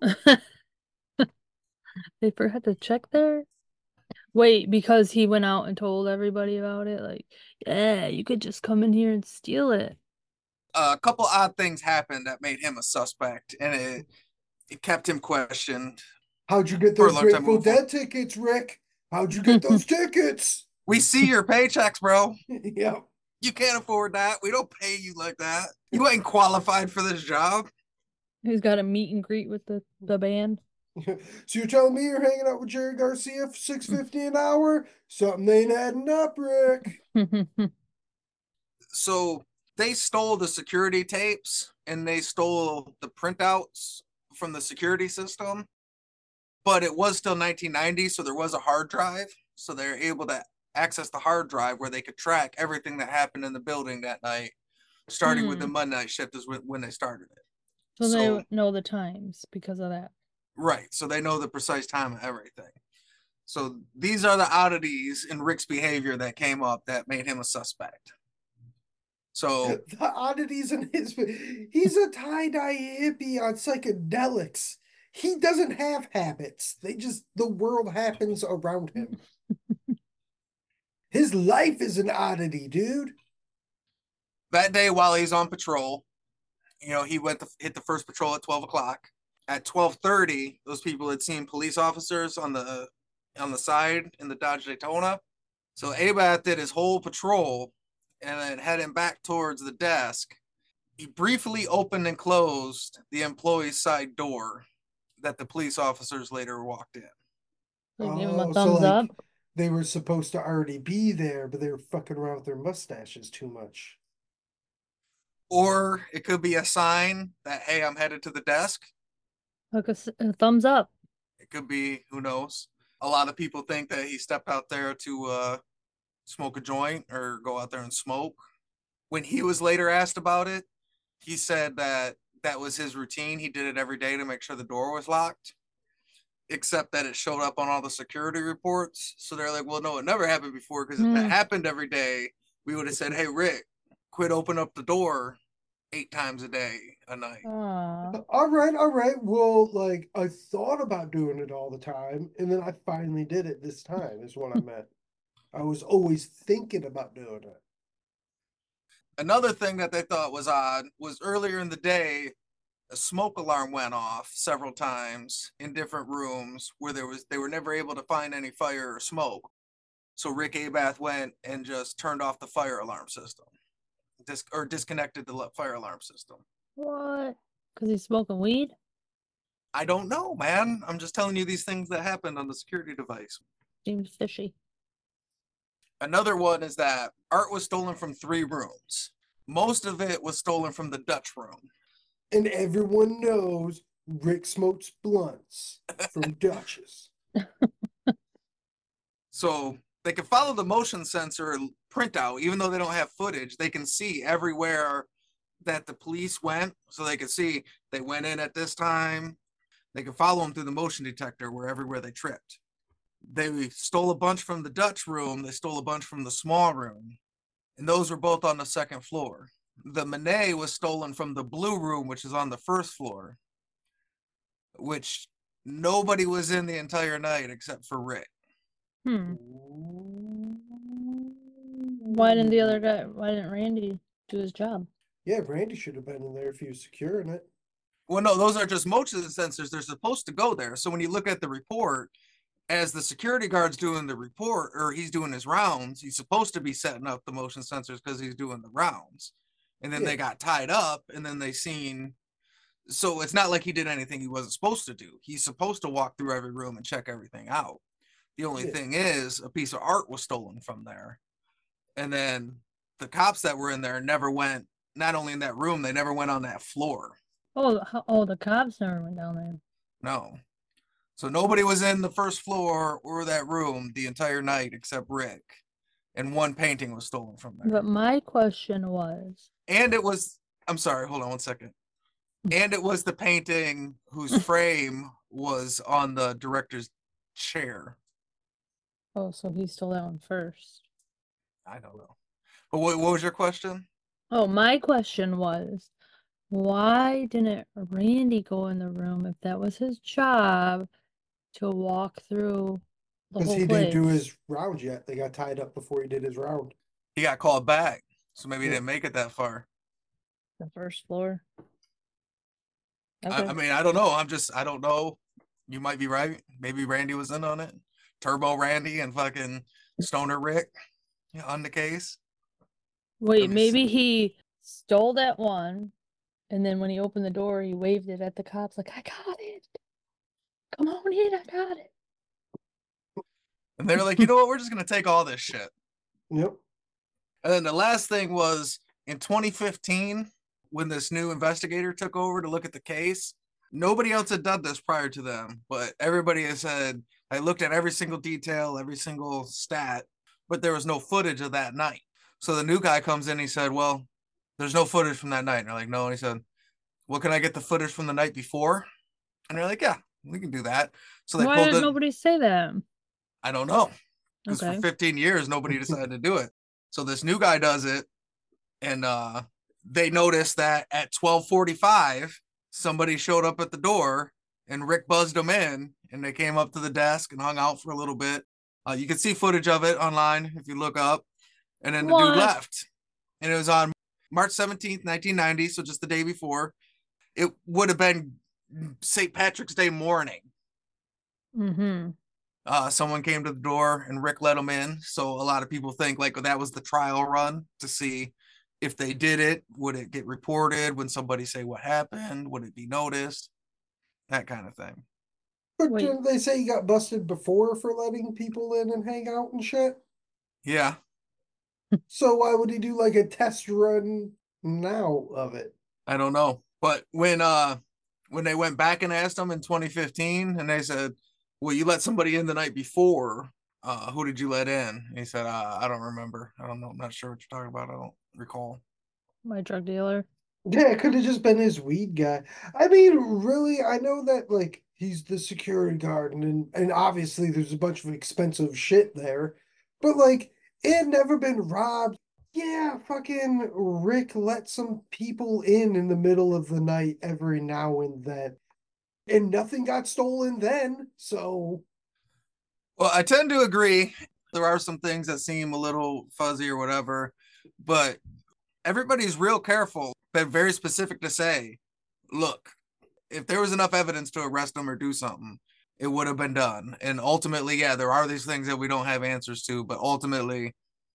They forgot to check there? Wait, because he went out and told everybody about it? Like, yeah, you could just come in here and steal it. Uh, a couple odd things happened that made him a suspect, and it, it kept him questioned. How'd you get those Grateful Dead tickets, Rick? How'd you get those tickets? We see your paychecks, bro. Yeah. You can't afford that. We don't pay you like that. You ain't qualified for this job. He's got a meet and greet with the, the band. So you're telling me you're hanging out with Jerry Garcia for six fifty an hour? Something ain't adding up, Rick. So they stole the security tapes and they stole the printouts from the security system, but it was still nineteen ninety, so there was a hard drive. So they're able to access the hard drive where they could track everything that happened in the building that night, starting hmm. with the Monday shift is when they started it. So, so they know the times because of that. Right. So they know the precise time of everything. So these are the oddities in Rick's behavior that came up that made him a suspect. So the oddities in his, he's a tie-dye hippie on psychedelics. He doesn't have habits. They just, the world happens around him. His life is an oddity, dude. That day while he's on patrol, you know, he went to hit the first patrol at twelve o'clock. At twelve thirty, those people had seen police officers on the on the side in the Dodge Daytona. So Abath did his whole patrol and then heading back towards the desk. He briefly opened and closed the employee's side door. that the police officers later walked in. They gave him a Oh, so thumbs like up. they were supposed to already be there, but they were fucking around with their mustaches too much. Or it could be a sign that, hey, I'm headed to the desk. Like a, s- a thumbs up. It could be, who knows? A lot of people think that he stepped out there to uh, smoke a joint or go out there and smoke. When he was later asked about it, he said that that was his routine. He did it every day to make sure the door was locked, except that it showed up on all the security reports. So they're like, well, no, it never happened before, because if Hmm. that happened every day, we would have said, hey, Rick, quit opening up the door eight times a day, a night. Aw. All right, all right. Well, like I thought about doing it all the time, and then I finally did it this time, is what I meant. I was always thinking about doing it. Another thing that they thought was odd was earlier in the day, a smoke alarm went off several times in different rooms where there was they were never able to find any fire or smoke. So Rick Abath went and just turned off the fire alarm system, dis- or disconnected the le- fire alarm system. What? Because he's smoking weed? I don't know, man. I'm just telling you these things that happened on the security device. Seems fishy. Another one is that art was stolen from three rooms. Most of it was stolen from the Dutch room. And everyone knows Rick smokes blunts from Dutchess. So they can follow the motion sensor printout, even though they don't have footage. They can see everywhere that the police went. So they can see they went in at this time. They can follow them through the motion detector where everywhere they tripped. They stole a bunch from the Dutch room. They stole a bunch from the small room. And those were both on the second floor. The Monet was stolen from the blue room, which is on the first floor, which nobody was in the entire night except for Rick. Hmm. Why didn't the other guy, why didn't Randy do his job? Yeah, Randy should have been in there if he was securing it. Well, no, those are just motion sensors. They're supposed to go there. So when you look at the report, as the security guard's doing the report, or he's doing his rounds, he's supposed to be setting up the motion sensors because he's doing the rounds. And then Yeah. they got tied up, and then they seen. So it's not like he did anything he wasn't supposed to do. He's supposed to walk through every room and check everything out. The only Yeah. thing is, a piece of art was stolen from there. And then the cops that were in there never went, not only in that room, they never went on that floor. Oh, the- ho- oh, the cops never went down there. No. So nobody was in the first floor or that room the entire night except Rick. And one painting was stolen from there. But my question was, And it was, I'm sorry, hold on one second. And it was the painting whose frame was on the director's chair. oh, so he stole that one first. I don't know. But what, what was your question? Oh, my question was, why didn't Randy go in the room if that was his job to walk through the Because whole he place? didn't do his round yet. They got tied up before he did his round. He got called back. So maybe he Yeah. didn't make it that far. The first floor. I, Okay. I mean, I don't know. I'm just, I don't know. You might be right. Maybe Randy was in on it. Turbo Randy and fucking Stoner Rick on the case. Wait, Let me maybe see. he stole that one, and then when he opened the door, he waved it at the cops like, I got it. Come on in, I got it. And they were like, you know what? We're just going to take all this shit. Yep. And then the last thing was in twenty fifteen, when this new investigator took over to look at the case, nobody else had done this prior to them, but everybody has said I looked at every single detail, every single stat, but there was no footage of that night. So the new guy comes in, he said, well, there's no footage from that night. And they're like, no. And he said, well, can I get the footage from the night before? And they're like, yeah, we can do that. So they Why pulled did it. nobody say that? I don't know. Because Okay. for fifteen years, nobody decided to do it. So this new guy does it. And uh, they noticed that at twelve forty-five, somebody showed up at the door and Rick buzzed them in. And they came up to the desk and hung out for a little bit. Uh, you can see footage of it online if you look up. And then the What? dude left. And it was on March seventeenth, nineteen ninety. So just the day before. It would have been Saint Patrick's Day morning. Mm-hmm. Uh, someone came to the door and Rick let them in. So a lot of people think like that was the trial run to see if they did it. Would it get reported? When somebody say what happened? Would it be noticed? That kind of thing. But Wait. didn't they say he got busted before for letting people in and hang out and shit? Yeah. So why would he do like a test run now of it? I don't know. But when uh when they went back and asked him in twenty fifteen and they said, well, you let somebody in the night before, uh, who did you let in? And he said, uh, I don't remember. I don't know. I'm not sure what you're talking about. I don't recall. My drug dealer. Yeah, it could have just been his weed guy. I mean, really, I know that like he's the security guard and and obviously there's a bunch of expensive shit there. But like it had never been robbed. Yeah, fucking Rick let some people in in the middle of the night every now and then. And nothing got stolen then, so Well, I tend to agree. There are some things that seem a little fuzzy or whatever, but everybody's real careful, but very specific to say, look, if there was enough evidence to arrest him or do something, it would have been done. And ultimately, yeah, there are these things that we don't have answers to, but ultimately,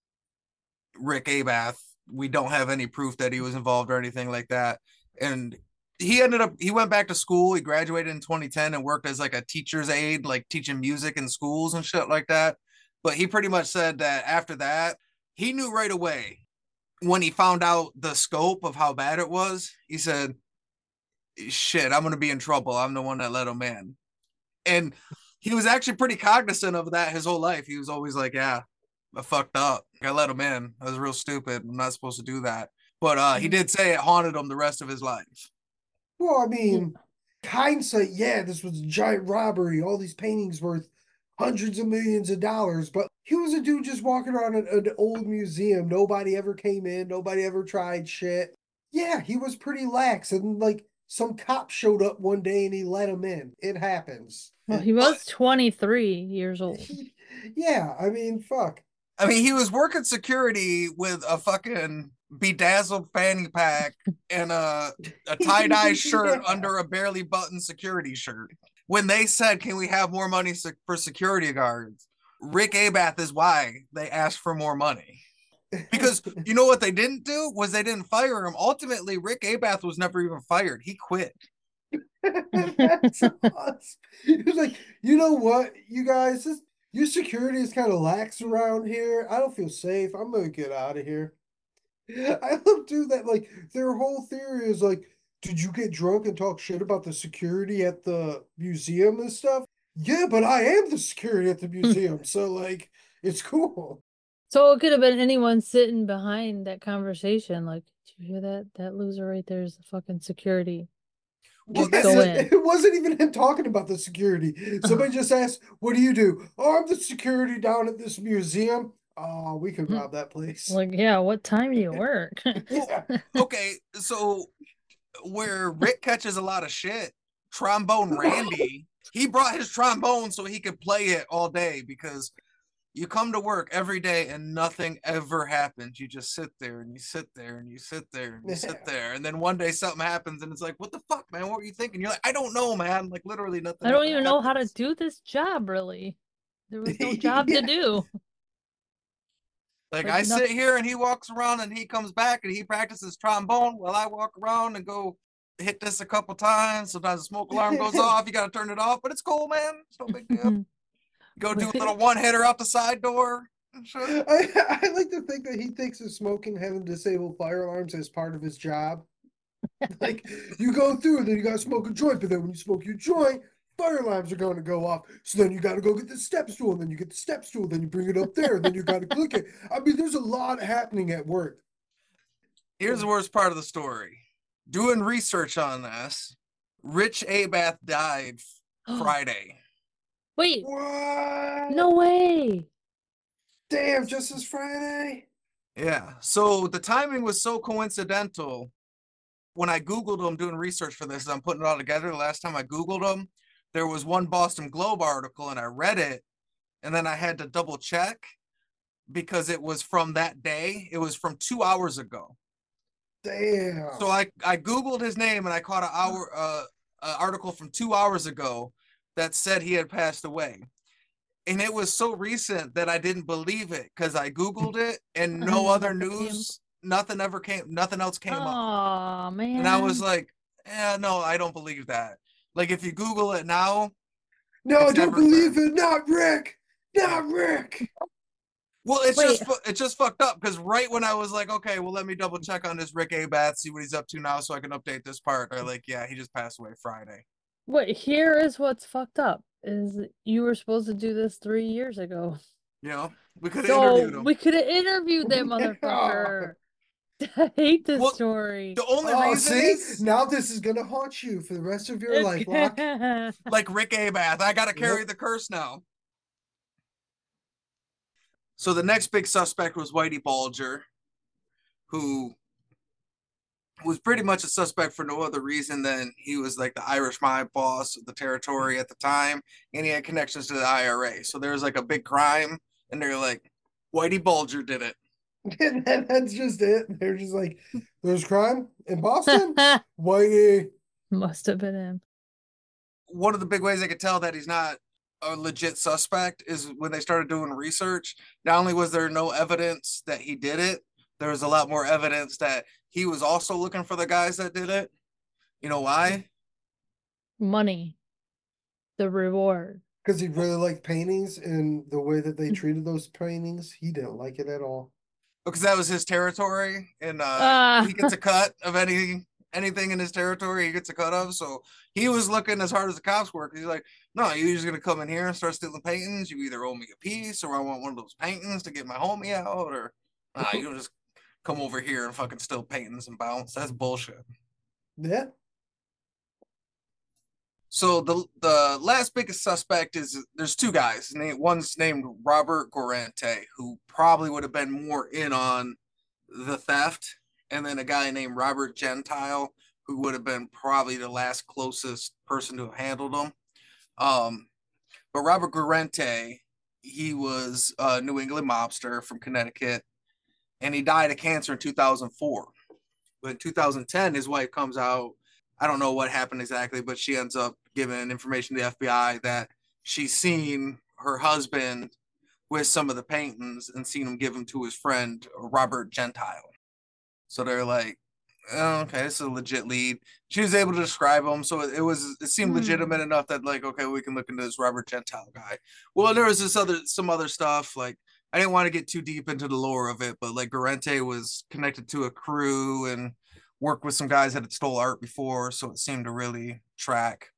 Rick Abath, we don't have any proof that he was involved or anything like that. And he ended up, he went back to school. He graduated in twenty ten and worked as like a teacher's aide, like teaching music in schools and shit like that. But he pretty much said that after that, he knew right away when he found out the scope of how bad it was. He said, shit, I'm going to be in trouble. I'm the one that let him in. And he was actually pretty cognizant of that his whole life. He was always like, yeah, I fucked up. I let him in. I was real stupid. I'm not supposed to do that. But uh, he did say it haunted him the rest of his life. well, I mean, hindsight, yeah, this was a giant robbery. All these paintings worth hundreds of millions of dollars, but he was a dude just walking around an, an old museum. Nobody ever came in. Nobody ever tried shit. Yeah, he was pretty lax, and like some cop showed up one day and he let him in. It happens. Well, he was twenty-three years old. Yeah, I mean, fuck. I mean, he was working security with a fucking bedazzled fanny pack and a, a tie-dye shirt Yeah. under a barely buttoned security shirt. When they said, can we have more money sec- for security guards? Rick Abath is why they asked for more money. Because you know what they didn't do was they didn't fire him. Ultimately, Rick Abath was never even fired. He quit. That's awesome. He was like, you know what, you guys, this, your security is kind of lax around here. I don't feel safe. I'm gonna get out of here. I love too that like their whole theory is like, did you get drunk and talk shit about the security at the museum and stuff? Yeah, but I am the security at the museum, so like it's cool. So it could have been anyone sitting behind that conversation. Like, did you hear that? That loser right there is the fucking security. Well, Just this go is, in. It wasn't even him talking about the security. Somebody just asked, what do you do? Oh, I'm the security down at this museum. Oh, we could rob that place. Like, yeah, what time do you work? Yeah. okay, so where Rick catches a lot of shit, Trombone Randy, he brought his trombone so he could play it all day because you come to work every day and nothing ever happens. You just sit there and you sit there and you sit there and you Yeah. sit there. And then one day something happens and it's like, what the fuck, man? What were you thinking? You're like, I don't know, man. Like literally nothing. I don't ever even know how to happens. do this job, really. There was no job Yeah. to do. Like Like, I nothing- sit here and he walks around and he comes back and he practices trombone while I walk around and go hit this a couple times. Sometimes the smoke alarm goes off. You got to turn it off, but it's cool, man. It's no big deal. Go do a little one hitter out the side door. And shit. I, I like to think that he thinks of smoking having disabled fire alarms as part of his job. Like you go through, then you gotta smoke a joint, but then when you smoke your joint, fire alarms are going to go off. So then you got to go get the step stool, and then you get the step stool, then you bring it up there, then you got to click it. I mean, there's a lot happening at work. Here's the worst part of the story. Doing research on this, Rich Abath died Friday. Wait, What? no way. Damn, just this Friday. Yeah. So the timing was so coincidental. When I Googled him doing research for this, I'm putting it all together. The last time I Googled him, there was one Boston Globe article and I read it. And then I had to double check because it was from that day. It was from two hours ago. Damn. So I, I Googled his name and I caught an hour uh, an article from two hours ago that said he had passed away. And it was so recent that I didn't believe it because I Googled it and no other news, nothing ever came, nothing else came up. Oh man. And I was like, yeah, no, I don't believe that. Like if you Google it now, No, I It's don't never believe been. it. Not Rick. Not Rick. Well, it's Wait. just fu- it's just fucked up because right when I was like, okay, well, let me double check on this Rick Abath, see what he's up to now, so I can update this part. They're like, yeah, he just passed away Friday. Wait, here is what's fucked up is you were supposed to do this three years ago. You know, we could have So interviewed him. we could have interviewed that motherfucker. I hate this Well, story. The only Oh, reason see? is Now this is gonna haunt you for the rest of your life, Locke. like Rick Abath. I gotta carry Yep. the curse now. So the next big suspect was Whitey Bulger, who was pretty much a suspect for no other reason than he was like the Irish mob boss of the territory at the time, and he had connections to the I R A. So there was like a big crime, and they're like, Whitey Bulger did it. And then that's just it. They're just like, there's crime in Boston? Whitey. Must have been him. One of the big ways I could tell that he's not a legit suspect is when they started doing research. Not only was there no evidence that he did it, there was a lot more evidence that he was also looking for the guys that did it. You know why? Money. The reward. Because he really liked paintings and the way that they treated those paintings, he didn't like it at all. Because that was his territory, and uh, Ah. he gets a cut of any anything in his territory. He gets a cut of. So he was looking as hard as the cops were. Because he's like, no, you're just gonna come in here and start stealing paintings. You either owe me a piece, or I want one of those paintings to get my homie out, or nah, you don't just come over here and fucking steal paintings and bounce. That's bullshit. Yeah. So the the last biggest suspect is there's two guys. One's named Robert Gorente, who probably would have been more in on the theft, and then a guy named Robert Gentile, who would have been probably the last closest person to have handled them. Um, but Robert Gorente, he was a New England mobster from Connecticut, and he died of cancer in two thousand four. But in two thousand ten, his wife comes out. I don't know what happened exactly, but she ends up giving information to the F B I that she's seen her husband with some of the paintings and seen him give them to his friend, Robert Gentile. So they're like, oh, okay, this is a legit lead. She was able to describe him, so it was it seemed Hmm. legitimate enough that like, okay, we can look into this Robert Gentile guy. Well, there was this other some other stuff. Like, I didn't want to get too deep into the lore of it, but like Gorente was connected to a crew and worked with some guys that had stole art before, so it seemed to really track.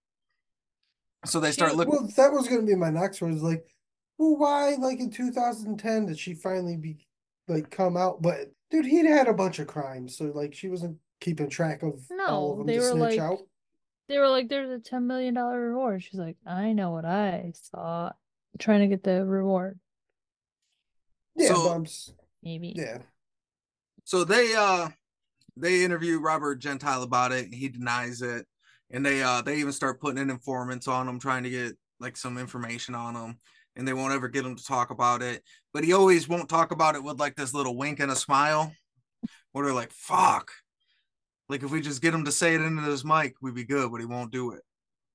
So they start looking. Well, that was going to be my next one. Is like, well, why, like in two thousand ten, did she finally be like come out? But dude, he'd had a bunch of crimes, so like she wasn't keeping track of all of No, them they to were snitch like, out. they were like, there's a ten million dollar reward. She's like, I know what I saw. Trying to get the reward. Yeah, So- but I'm s- Maybe. yeah. So they uh they interview Robert Gentile about it. He denies it, and they uh they even start putting in informants on him, trying to get like some information on him, and they won't ever get him to talk about it. But he always won't talk about it with like this little wink and a smile, where they're like, "Fuck." Like, if we just get him to say it into his mic, we'd be good, but he won't do it.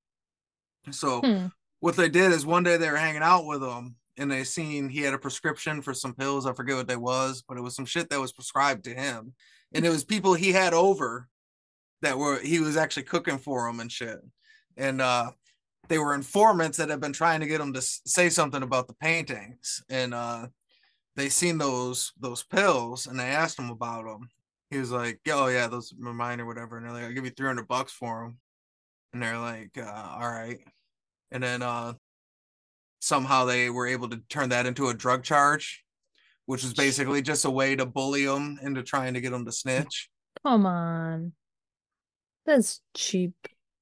So Hmm. what they did is one day they were hanging out with him, and they seen he had a prescription for some pills. I forget what they was, but it was some shit that was prescribed to him. And it was people he had over that were, he was actually cooking for them and shit. And uh, they were informants that had been trying to get him to s- say something about the paintings. And uh, they seen those, those pills, and they asked him about them. He was like, oh yeah, those are mine or whatever. And they're like, I'll give you three hundred bucks for them. And they're like, uh, all right. And then uh, somehow they were able to turn that into a drug charge, which was basically just a way to bully them into trying to get them to snitch. Come on. That's cheap.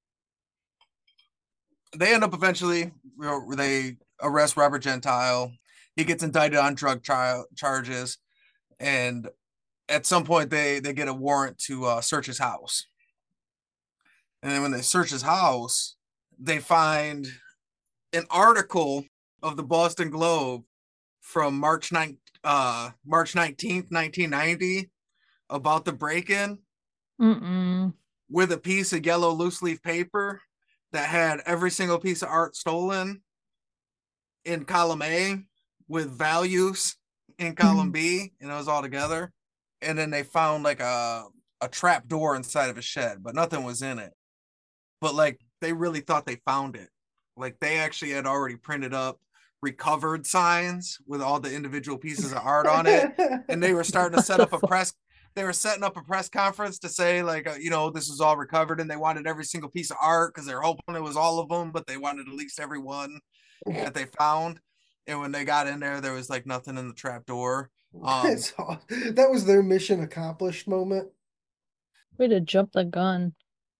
They end up eventually, they arrest Robert Gentile. He gets indicted on drug trial charges. And at some point, they, they get a warrant to uh, search his house. And then when they search his house, they find an article of the Boston Globe from March ninth, uh, March nineteenth, nineteen ninety, about the break-in, Mm-mm. with a piece of yellow loose leaf paper that had every single piece of art stolen in column A with values in column B, and it was all together. And then they found like a a trap door inside of a shed, but nothing was in it. But like they really thought they found it Like they actually had already printed up recovered signs with all the individual pieces of art on it, and they were starting to set up a press. They were setting up a press conference to say like, uh, you know, this is all recovered, and they wanted every single piece of art because they're hoping it was all of them, but they wanted at least every one that they found. And when they got in there, there was like nothing in the trap door. Um, So, that was their mission accomplished moment. Way to jump the gun.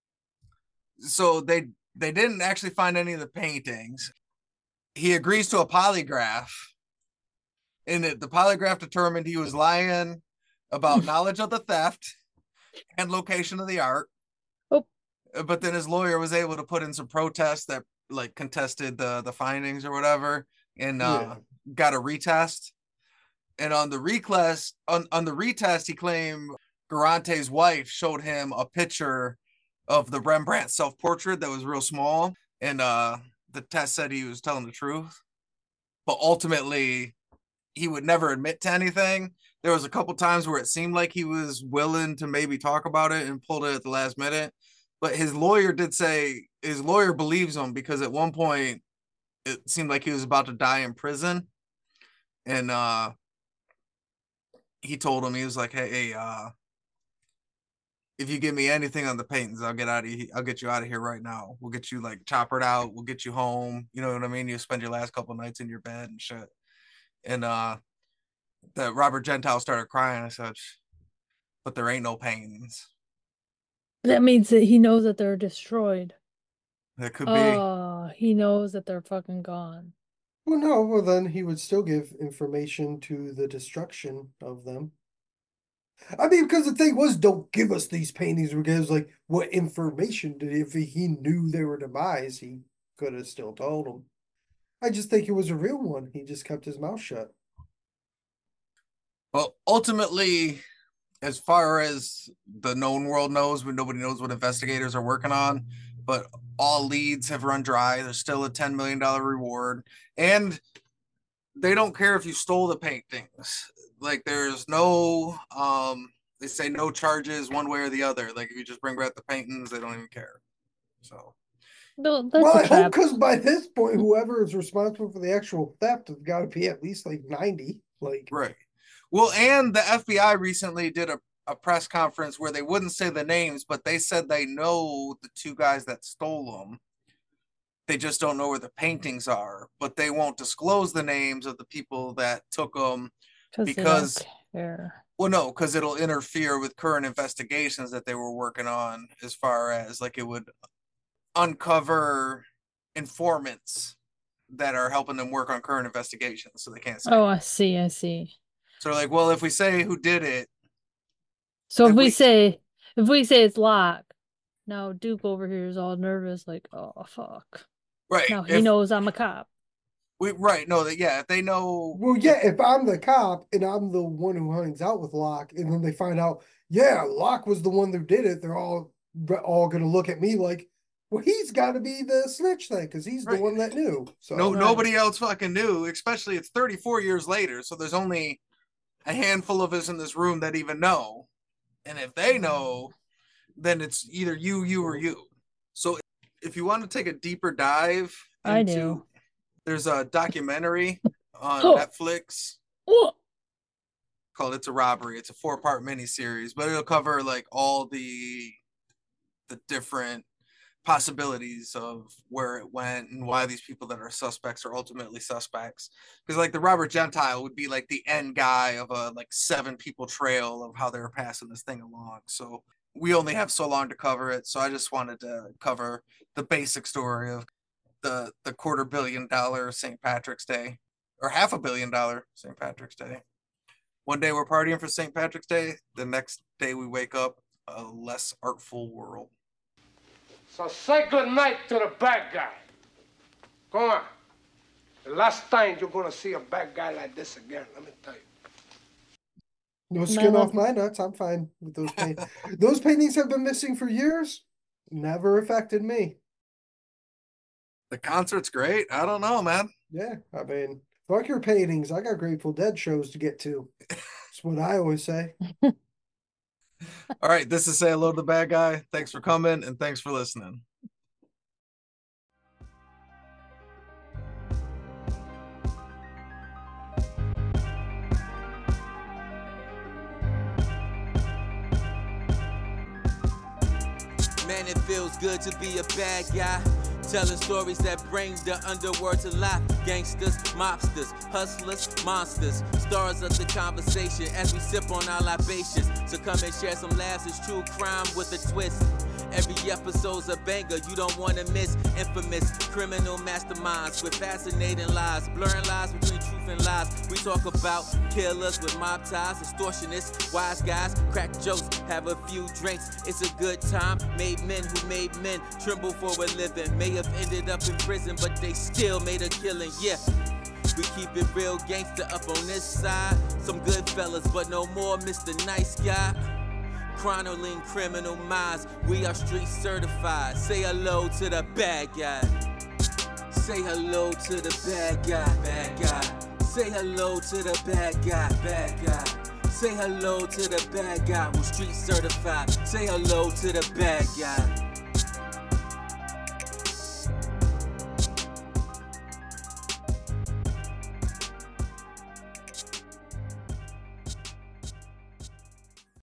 so they they didn't actually find any of the paintings. He agrees to a polygraph, and it, the polygraph determined he was lying about knowledge of the theft and location of the art. Oh. But then his lawyer was able to put in some protests that like contested the the findings or whatever, and uh, Yeah. got a retest. And on the reclass, on, on the retest, he claimed Garante's wife showed him a picture of the Rembrandt self-portrait that was real small, and uh, the test said he was telling the truth. But ultimately, he would never admit to anything. There was a couple times where it seemed like he was willing to maybe talk about it and pulled it at the last minute. But his lawyer did say his lawyer believes him, because at one point it seemed like he was about to die in prison. And uh, he told him, he was like, hey, hey uh, if you give me anything on the paintings, I'll get out of here. I'll get you out of here right now. We'll get you like choppered out. We'll get you home. You know what I mean? You spend your last couple nights in your bed and shit. And uh, that Robert Gentile started crying and such, but there ain't no paintings. That means that he knows that they're destroyed. That could be. Oh, he knows that they're fucking gone. Well, no, well, then he would still give information to the destruction of them. I mean, because the thing was, don't give us these paintings, because, like, what information did he, if he knew they were demise, he could have still told them. I just think it was a real one. He just kept his mouth shut. Well, ultimately, as far as the known world knows, when nobody knows what investigators are working on, but all leads have run dry. There's still a ten million dollars reward, and they don't care if you stole the paintings. Like, there's no, um, they say no charges one way or the other. Like, if you just bring back the paintings, they don't even care. So, No, that's Well, a I hope, trap. because by this point, whoever is responsible for the actual theft has got to be at least like ninety. Like, right. Well, and the F B I recently did a, a press conference where they wouldn't say the names, but they said they know the two guys that stole them. They just don't know where the paintings are, but they won't disclose the names of the people that took them because, they don't care. well, no, because it'll interfere with current investigations that they were working on, as far as like it would uncover informants that are helping them work on current investigations, so they can't say. Oh, I see, I see. So they're like, well, if we say who did it, So if If we we- say if we say it's Locke, now Duke over here is all nervous, like, oh fuck. right? Now he if knows I'm a cop. we right, no, that yeah, if they know, well, yeah, if I'm the cop and I'm the one who hangs out with Locke, and then they find out, yeah, Locke was the one who did it, they're all all gonna look at me like, well, he's got to be the snitch then, because he's the Right. one that knew. So no, Right. nobody else fucking knew. Especially it's thirty-four years later, so there's only a handful of us in this room that even know. And if they know, then it's either you, you, or you. So if you want to take a deeper dive I into, do. there's a documentary on Oh. Netflix Oh, called It's a Robbery. It's a four-part miniseries, but it'll cover like all the the different possibilities of where it went and why these people that are suspects are ultimately suspects. Because like the Robert Gentile would be like the end guy of a like seven people trail of how they were passing this thing along. So we only have so long to cover it. So I just wanted to cover the basic story of the the quarter billion dollar Saint Patrick's Day, or half a billion dollar Saint Patrick's Day. One day we're partying for Saint Patrick's Day. The next day we wake up a less artful world. So say good night to the bad guy. Go on. The last time you're gonna see a bad guy like this again, let me tell you. no skin No. off my nuts. I'm fine with those paintings. Those paintings have been missing for years. Never affected me. The concert's great. I don't know, man. Yeah, I mean, fuck your paintings. I got Grateful Dead shows to get to. That's what I always say. All right, this is Say Hello to the Bad Guy. Thanks for coming, and thanks for listening. it feels good to be a bad guy. Telling stories that bring the underworld to life. Gangsters, mobsters, hustlers, monsters. Stars of the conversation as we sip on our libations. So come and share some laughs, it's true crime with a twist. Every episode's a banger, you don't wanna miss. Infamous criminal masterminds with fascinating lies, blurring lines between truth and lies. We talk about killers with mob ties, extortionists, wise guys, crack jokes, have a few drinks. It's a good time. Made men who made men tremble for a living. May have ended up in prison, but they still made a killing. Yeah. We keep it real gangster up on this side. Some good fellas, but no more Mister Nice Guy. Chronicling criminal minds, we are street certified. Say hello to the bad guy. Say hello to the bad guy, bad guy. Say hello to the bad guy, bad guy. Say hello to the bad guy who's street certified. Say hello to the bad guy.